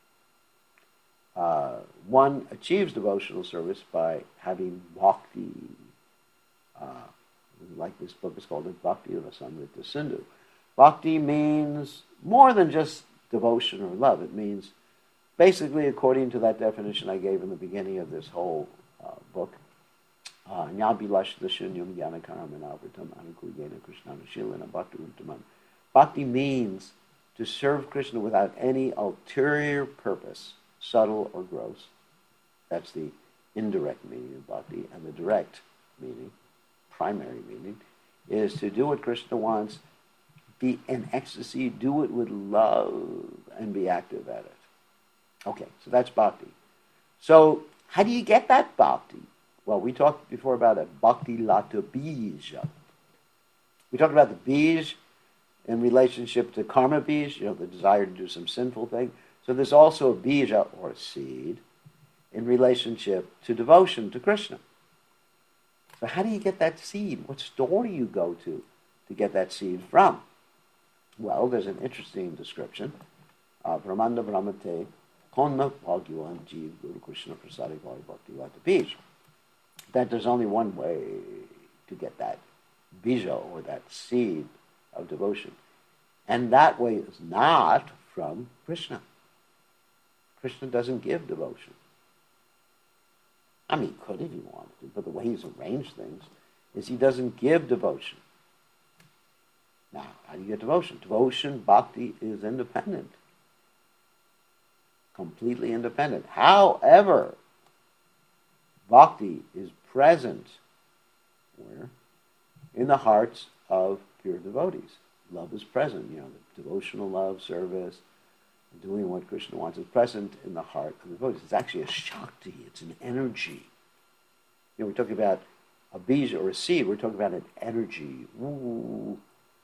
Speaker 1: one achieves devotional service by having bhakti. Like this book is called Bhakti Rasamrita Sindhu. Bhakti means more than just devotion or love. It means, basically, according to that definition I gave in the beginning of this whole book, Bhakti means to serve Krishna without any ulterior purpose, subtle or gross. That's the indirect meaning of bhakti. And the direct meaning, primary meaning, is to do what Krishna wants, be in ecstasy, do it with love, and be active at it. Okay, so that's bhakti. So how do you get that bhakti? Well, we talked before about a bhakti lata bija. We talked about the bij in relationship to karma bij, the desire to do some sinful thing. So there's also a bija, or a seed, in relationship to devotion to Krishna. So how do you get that seed? What store do you go to get that seed from? Well, there's an interesting description. Brahmanda Brahmate Konna Bhagwan Jeev Guru Krishna Prasadi Bhakti Lata Bij. That there's only one way to get that bija, or that seed of devotion. And that way is not from Krishna. Krishna doesn't give devotion. I mean, he could if he wanted to, but the way he's arranged things is he doesn't give devotion. Now, how do you get devotion? Devotion, bhakti, is independent. Completely independent. However, bhakti is present where? In the hearts of pure devotees. Love is present. The devotional love, service, doing what Krishna wants is present in the heart of the devotees. It's actually a shakti. It's an energy. We're talking about a bija or a seed. We're talking about an energy. Ooh,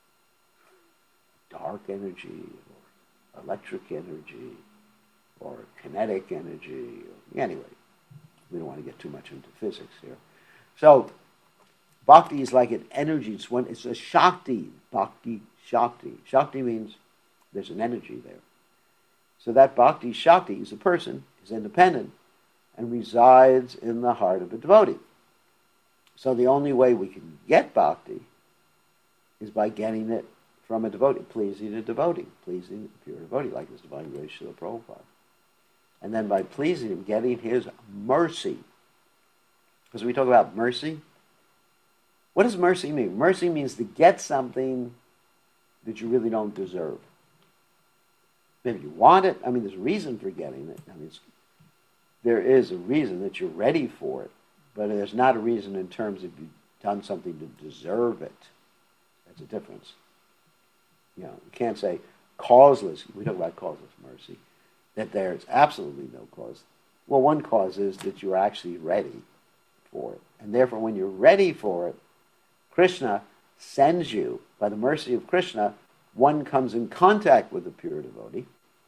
Speaker 1: dark energy, or electric energy, or kinetic energy. Anyway, we don't want to get too much into physics here. So, bhakti is like an energy. It's a shakti. Bhakti, shakti. Shakti means there's an energy there. So that bhakti, shakti, is a person, is independent, and resides in the heart of a devotee. So the only way we can get bhakti is by getting it from a devotee, pleasing a devotee, pleasing a pure devotee, like his divine grace Srila Prabhupada. And then by pleasing him, getting his mercy. Because we talk about mercy. What does mercy mean? Mercy means to get something that you really don't deserve. Maybe you want it. There's a reason for getting it. there is a reason that you're ready for it, but there's not a reason in terms of you've done something to deserve it. That's a difference. You can't say causeless. We talk about causeless mercy, that there's absolutely no cause. Well, one cause is that you're actually ready for it. And therefore, when you're ready for it, Krishna sends you, by the mercy of Krishna, one comes in contact with the pure devotee,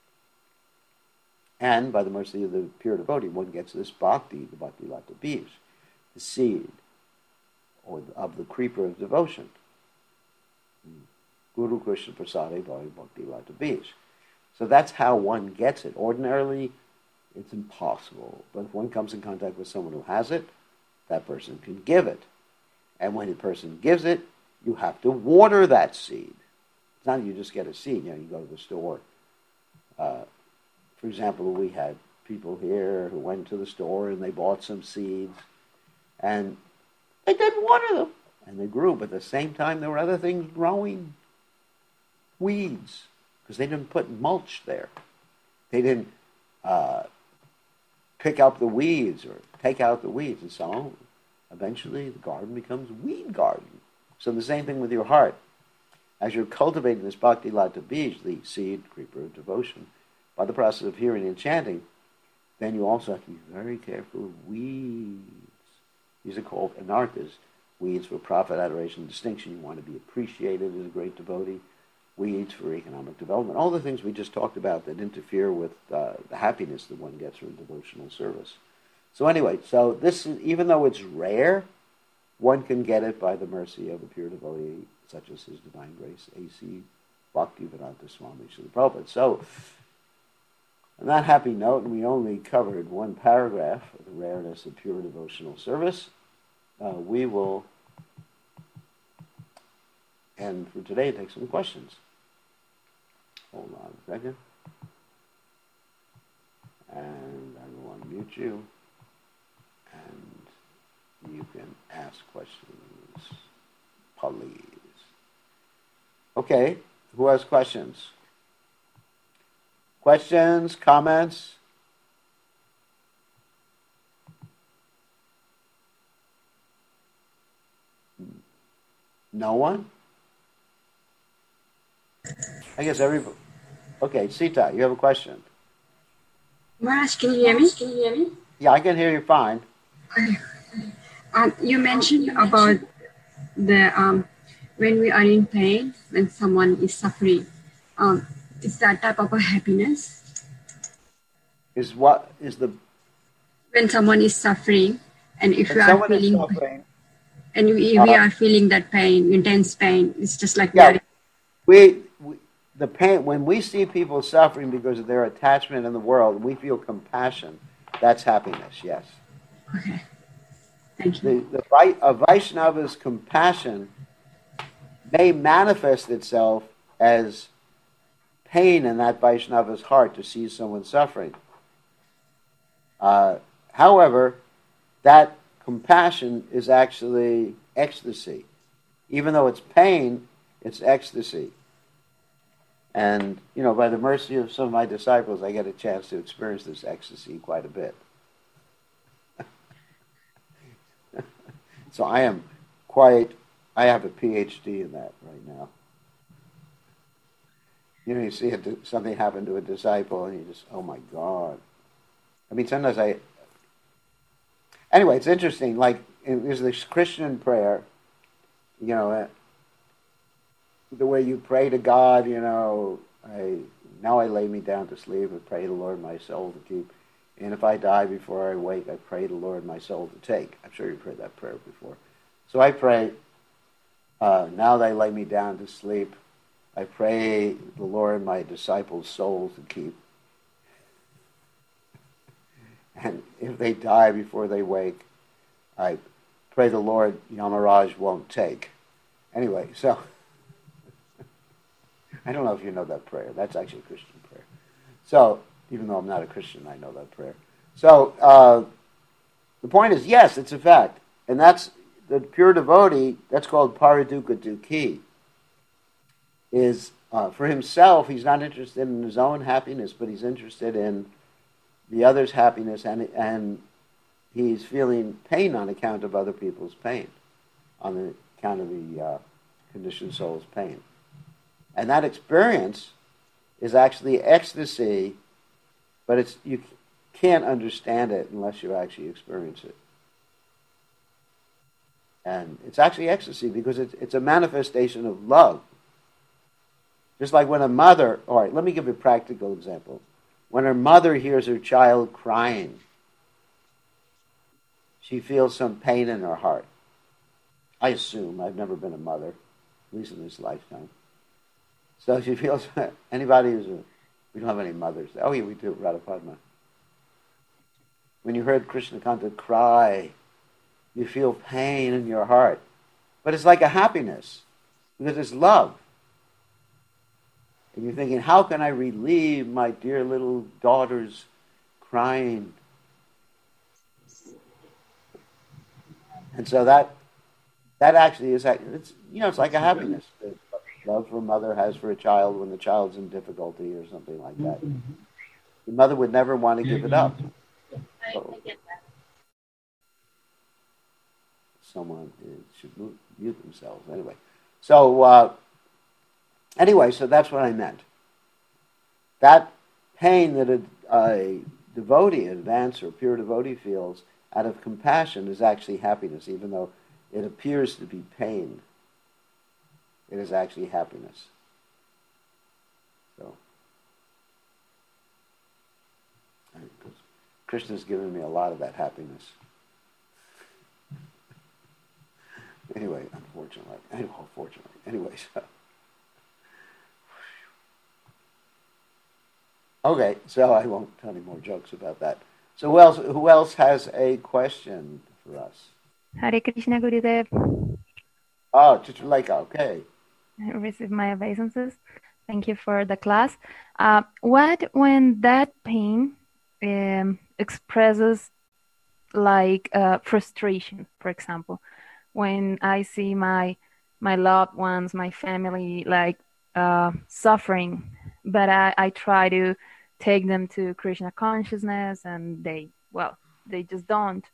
Speaker 1: and by the mercy of the pure devotee, one gets this bhakti, the bhakti lata bij, the seed, or of the creeper of devotion. Guru Krishna Prasade Bhakti Lata Bij. So that's how one gets it. Ordinarily, it's impossible. But if one comes in contact with someone who has it, that person can give it. And when a person gives it, you have to water that seed. It's not that you just get a seed. You go to the store. For example, we had people here who went to the store and they bought some seeds. And they didn't water them. And they grew. But at the same time, there were other things growing. Weeds. Because they didn't put mulch there. They didn't pick up the weeds or take out the weeds. And so eventually the garden becomes weed garden. So the same thing with your heart. As you're cultivating this Bhakti Lata Bij, the seed, creeper of devotion, by the process of hearing and chanting, then you also have to be very careful of weeds. These are called anarthas, weeds for profit, adoration, and distinction. You want to be appreciated as a great devotee. Weeds for economic development. All the things we just talked about that interfere with the happiness that one gets from devotional service. So anyway, so this is, even though it's rare, one can get it by the mercy of a pure devotee, such as His Divine Grace, A.C. Bhaktivedanta Swami Srila Prabhupada. So, on that happy note, we only covered one paragraph of the rareness of pure devotional service. We will end for today and take some questions. Hold on a second. And I will unmute you. And you can ask questions, please. Okay, who has questions? Questions, comments? No one? I guess everybody. Okay, Sita, you have a question.
Speaker 2: Maharaj, can you hear me?
Speaker 1: Yeah, I can hear you fine.
Speaker 2: You mentioned about the when we are in pain, when someone is suffering, is that type of a happiness?
Speaker 1: Is what is the
Speaker 2: when someone is suffering, and if
Speaker 1: when
Speaker 2: you are
Speaker 1: someone
Speaker 2: feeling,
Speaker 1: is suffering,
Speaker 2: and we are feeling that pain, intense pain, it's just like
Speaker 1: yeah, we the pain when we see people suffering because of their attachment in the world, we feel compassion. That's happiness. Yes.
Speaker 2: Okay. Thank you.
Speaker 1: A Vaishnava's compassion may manifest itself as pain in that Vaishnava's heart to see someone suffering. However, that compassion is actually ecstasy. Even though it's pain, it's ecstasy. And, by the mercy of some of my disciples, I get a chance to experience this ecstasy quite a bit. So I have a PhD in that right now. You see something happen to a disciple and you just, oh my God. I mean, sometimes anyway, it's interesting, there's this Christian prayer, the way you pray to God, now I lay me down to sleep and pray the Lord my soul to keep. And if I die before I wake, I pray the Lord my soul to take. I'm sure you've heard that prayer before. So I pray, now that I lay me down to sleep, I pray the Lord my disciples' souls to keep. And if they die before they wake, I pray the Lord Yamaraj won't take. Anyway, so I don't know if you know that prayer. That's actually a Christian prayer. So, even though I'm not a Christian, I know that prayer. So, the point is, yes, it's a fact. And that's the pure devotee, that's called Paradukkha Dukhi, is for himself, he's not interested in his own happiness, but he's interested in the other's happiness, and he's feeling pain on account of other people's pain, on the account of the conditioned soul's pain. And that experience is actually ecstasy, but you can't understand it unless you actually experience it. And it's actually ecstasy because it's a manifestation of love. Just like when a mother, all right, let me give you a practical example. When her mother hears her child crying, she feels some pain in her heart. I assume. I've never been a mother, at least in this lifetime. So she feels, anybody we don't have any mothers. Oh yeah, we do, Radhapadma. When you heard Krishna Kanta cry, you feel pain in your heart. But it's like a happiness, because it's love. And you're thinking, how can I relieve my dear little daughter's crying? And so that actually is, it's like a happiness that love for a mother has for a child when the child's in difficulty or something like that. The mother would never want to give it up. So, someone should mute themselves anyway. So so that's what I meant. That pain that a devotee, an advanced or pure devotee feels out of compassion is actually happiness, even though it appears to be pain. It is actually happiness. So, Krishna's given me a lot of that happiness. Anyway, fortunately. Anyway, so. Okay, so I won't tell any more jokes about that. So who else has a question for us?
Speaker 3: Hare Krishna, Gurudev.
Speaker 1: Oh, Chitralekha, okay.
Speaker 3: I received my obeisances. Thank you for the class. What when that pain expresses like frustration, for example, when I see my loved ones, my family, like suffering, but I try to take them to Krishna consciousness, and they just don't.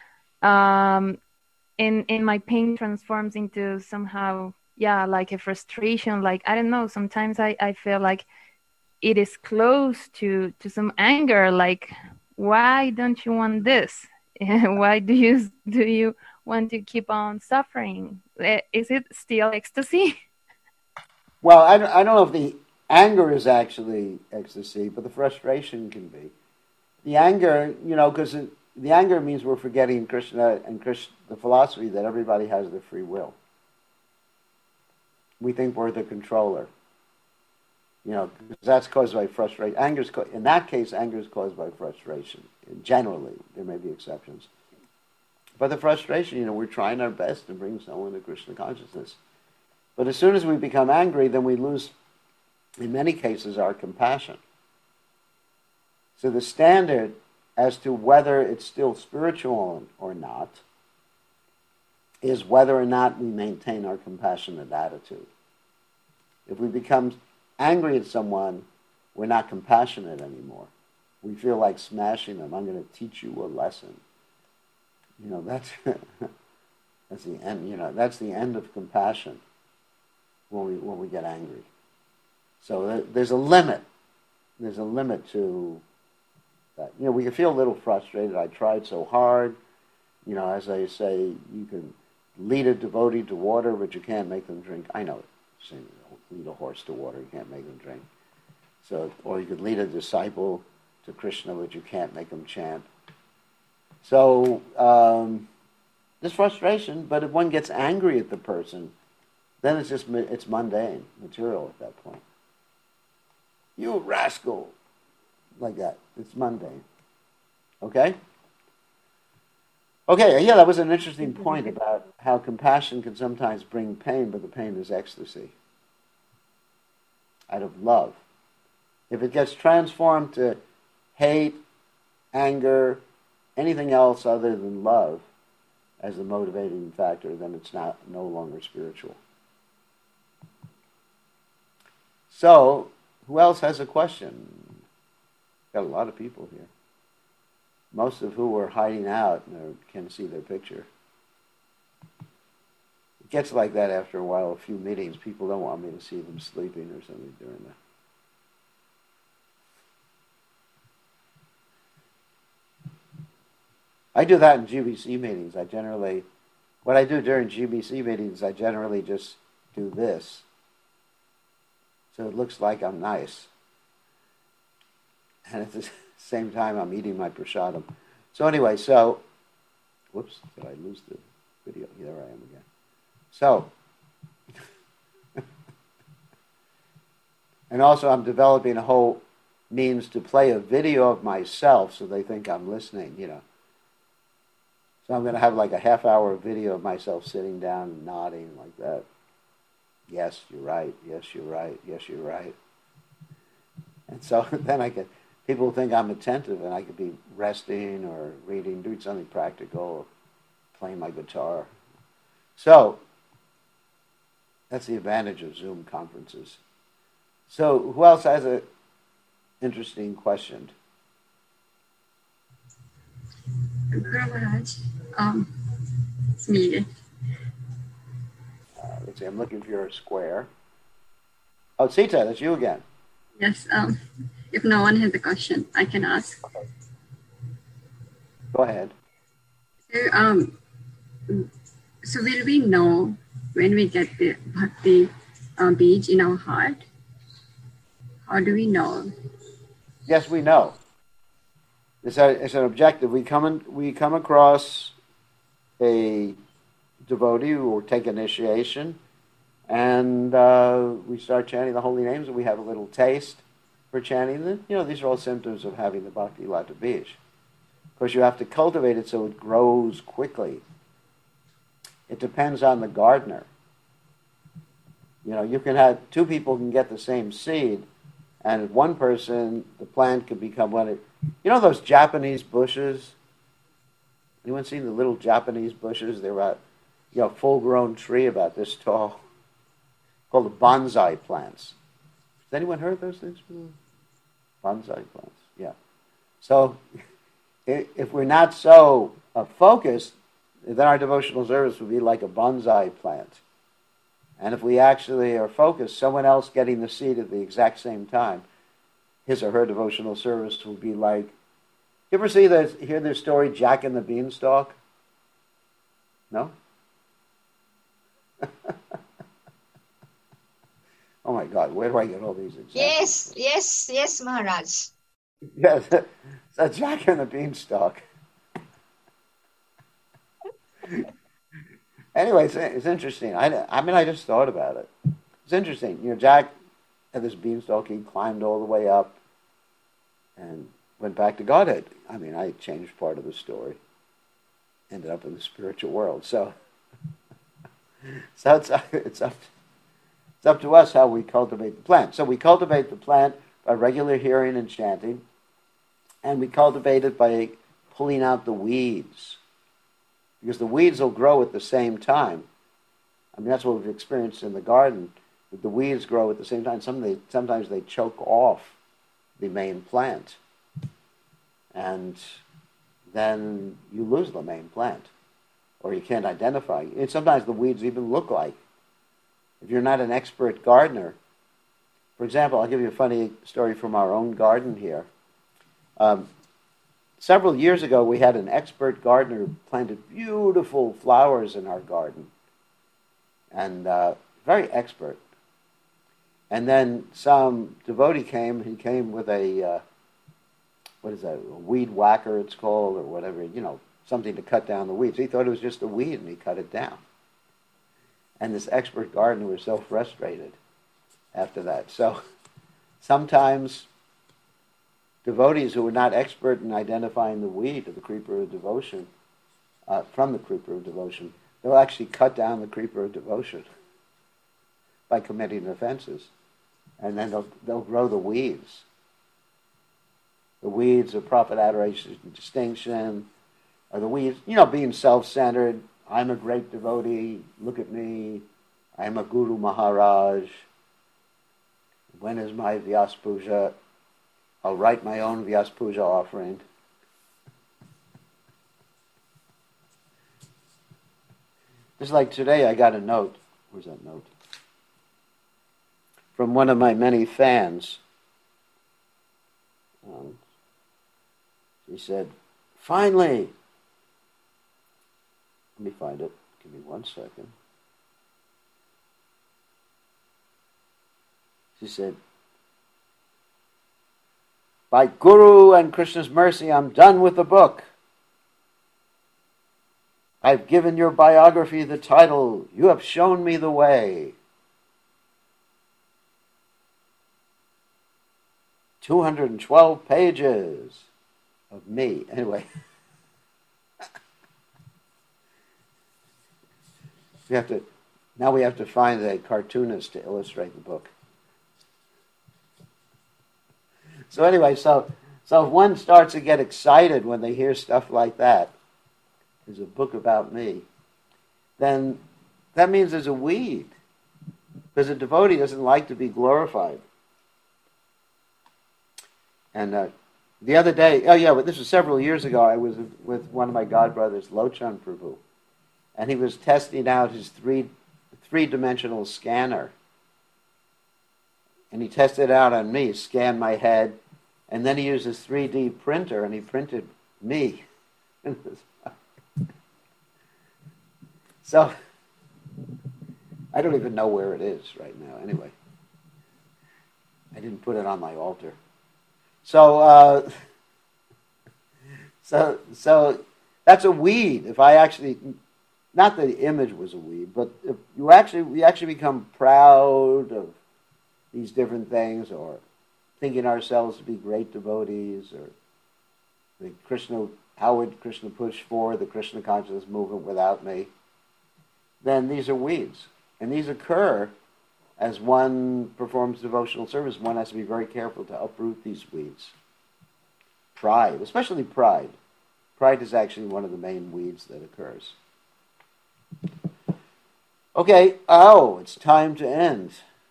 Speaker 3: In my pain transforms into somehow, like a frustration. Like, I don't know, sometimes I feel like it is close to some anger. Like, why don't you want this? Why do you want to keep on suffering? Is it still ecstasy?
Speaker 1: Well, I don't know if the anger is actually ecstasy, but the frustration can be. The anger, because the anger means we're forgetting Krishna and the philosophy that everybody has their free will. We think we're the controller. Because that's caused by frustration. In that case, anger is caused by frustration. Generally, there may be exceptions. But the frustration, we're trying our best to bring someone to Krishna consciousness. But as soon as we become angry, then we lose, in many cases, our compassion. So the standard as to whether it's still spiritual or not is whether or not we maintain our compassionate attitude. If we become angry at someone, we're not compassionate anymore. We feel like smashing them. I'm going to teach you a lesson. That's the end. That's the end of compassion when we get angry. So there's a limit. There's a limit to that. We can feel a little frustrated. I tried so hard. As I say, you can lead a devotee to water, but you can't make them drink. I know it. Saying, lead a horse to water, you can't make them drink. So, or you could lead a disciple to Krishna, but you can't make them chant. So there's frustration, but if one gets angry at the person, then it's mundane, material at that point. You rascal, like that. It's mundane. Okay? Okay, that was an interesting point about how compassion can sometimes bring pain, but the pain is ecstasy out of love. If it gets transformed to hate, anger, anything else other than love as the motivating factor, then it's no longer spiritual. So, who else has a question? Got a lot of people here. most of who are hiding out can see their picture. It gets like that after a while, a few meetings. People don't want me to see them sleeping or something during that. I do that in GBC meetings. What I do during GBC meetings, I generally just do this. So it looks like I'm nice. And at the same time, I'm eating my prasadam. So anyway, whoops, did I lose the video? There I am again. So, and also I'm developing a whole means to play a video of myself so they think I'm listening, So I'm going to have like a half-hour video of myself sitting down and nodding like that. Yes, you're right. Yes, you're right. Yes, you're right. And so then people think I'm attentive, and I could be resting or reading, doing something practical, or playing my guitar. So that's the advantage of Zoom conferences. So who else has an interesting question?
Speaker 2: Guru Maharaj, it's me.
Speaker 1: Let's see, I'm looking for your square. Oh, Sita, that's you again.
Speaker 2: Yes, if no one has a question, I can ask.
Speaker 1: Okay. Go ahead.
Speaker 2: So will we know when we get the bhakti beach in our heart? How do we know?
Speaker 1: Yes, we know. It's an objective. We come across a devotee who will take initiation, and we start chanting the holy names, and we have a little taste for chanting them. These are all symptoms of having the Bhakti Lata Bij. Of course, you have to cultivate it so it grows quickly. It depends on the gardener. You can have two people can get the same seed, and one person, the plant could become those Japanese bushes? Anyone seen the little Japanese bushes? They're about, full-grown tree about this tall, called the bonsai plants. Has anyone heard of those things? Bonsai plants, yeah. So if we're not so focused, then our devotional service would be like a bonsai plant. And if we actually are focused, someone else getting the seed at the exact same time, his or her devotional service will be like, you ever hear the story Jack and the Beanstalk? No? Oh my God, where do I get all these examples?
Speaker 4: Yes, Maharaj.
Speaker 1: Yes, so Jack and the Beanstalk. Anyway, it's interesting. I just thought about it. It's interesting. Jack had this beanstalk. He climbed all the way up and went back to Godhead. I changed part of the story. Ended up in the spiritual world. So it's up to us how we cultivate the plant. So we cultivate the plant by regular hearing and chanting, and we cultivate it by pulling out the weeds. Because the weeds will grow at the same time. That's what we've experienced in the garden. That the weeds grow at the same time. Sometimes they choke off the main plant. And then you lose the main plant. Or you can't identify. And sometimes the weeds even look like. If you're not an expert gardener. For example, I'll give you a funny story from our own garden here. Several years ago, we had an expert gardener who planted beautiful flowers in our garden. And very expert. And then some devotee came. He came with a weed whacker it's called, or whatever, something to cut down the weeds. He thought it was just a weed, and he cut it down. And this expert gardener was so frustrated after that. So sometimes devotees who are not expert in identifying the weed of the creeper of devotion, from the creeper of devotion, they'll actually cut down the creeper of devotion by committing offenses. And then they'll grow the weeds. The weeds of profit, adoration, and distinction, or the weeds, being self-centered. I'm a great devotee, look at me. I'm a Guru Maharaj. When is my Vyas Puja? I'll write my own Vyas Puja offering. Just like today, I got a note. Where's that note? From one of my many fans. She said, finally. Let me find it. Give me 1 second. She said, by Guru and Krishna's mercy, I'm done with the book. I've given your biography the title, You Have Shown Me the Way. 212 pages of me. Anyway. Now we have to find a cartoonist to illustrate the book. So anyway, so if one starts to get excited when they hear stuff like that, there's a book about me, then that means there's a weed. Because a devotee doesn't like to be glorified. And the other day, but this was several years ago, I was with one of my godbrothers, Lochan Prabhu, and he was testing out his three-dimensional scanner. And he tested it out on me, scanned my head, and then he used his 3D printer, and he printed me. So, I don't even know where it is right now, anyway. I didn't put it on my altar. So that's a weed. If I actually, not that the image was a weed, but if we actually become proud of these different things, or thinking ourselves to be great devotees, or how would Krishna push forward the Krishna consciousness movement without me? Then these are weeds. And these occur as one performs devotional service. One has to be very careful to uproot these weeds. Pride, especially pride. Pride is actually one of the main weeds that occurs. Okay, it's time to end.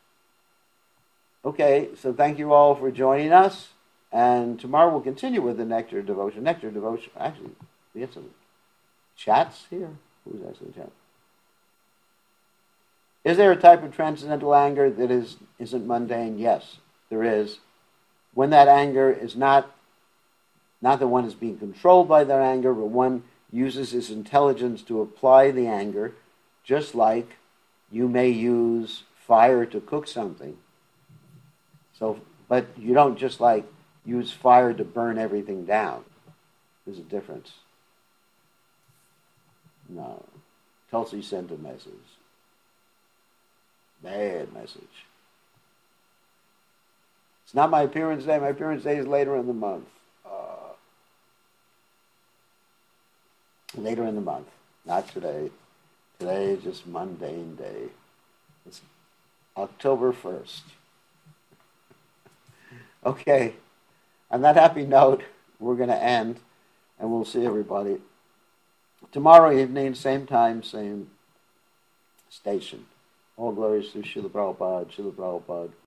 Speaker 1: Okay, so thank you all for joining us. And tomorrow we'll continue with the Nectar Devotion. Nectar Devotion, actually, we have some chats here. Who's actually in chat? Is there a type of transcendental anger that isn't mundane? Yes, there is. When that anger is not that one is being controlled by that anger, but one uses his intelligence to apply the anger, just like you may use fire to cook something. So, but you don't just use fire to burn everything down. There's a difference. No. Tulsi sent a message. Bad message. It's not my appearance day. My appearance day is later in the month. Later in the month. Not today. Today is just mundane day. It's October 1st. Okay. On that happy note, we're going to end, and we'll see everybody tomorrow evening, same time, same station. All glories to Srila Prabhupada, Srila Prabhupada.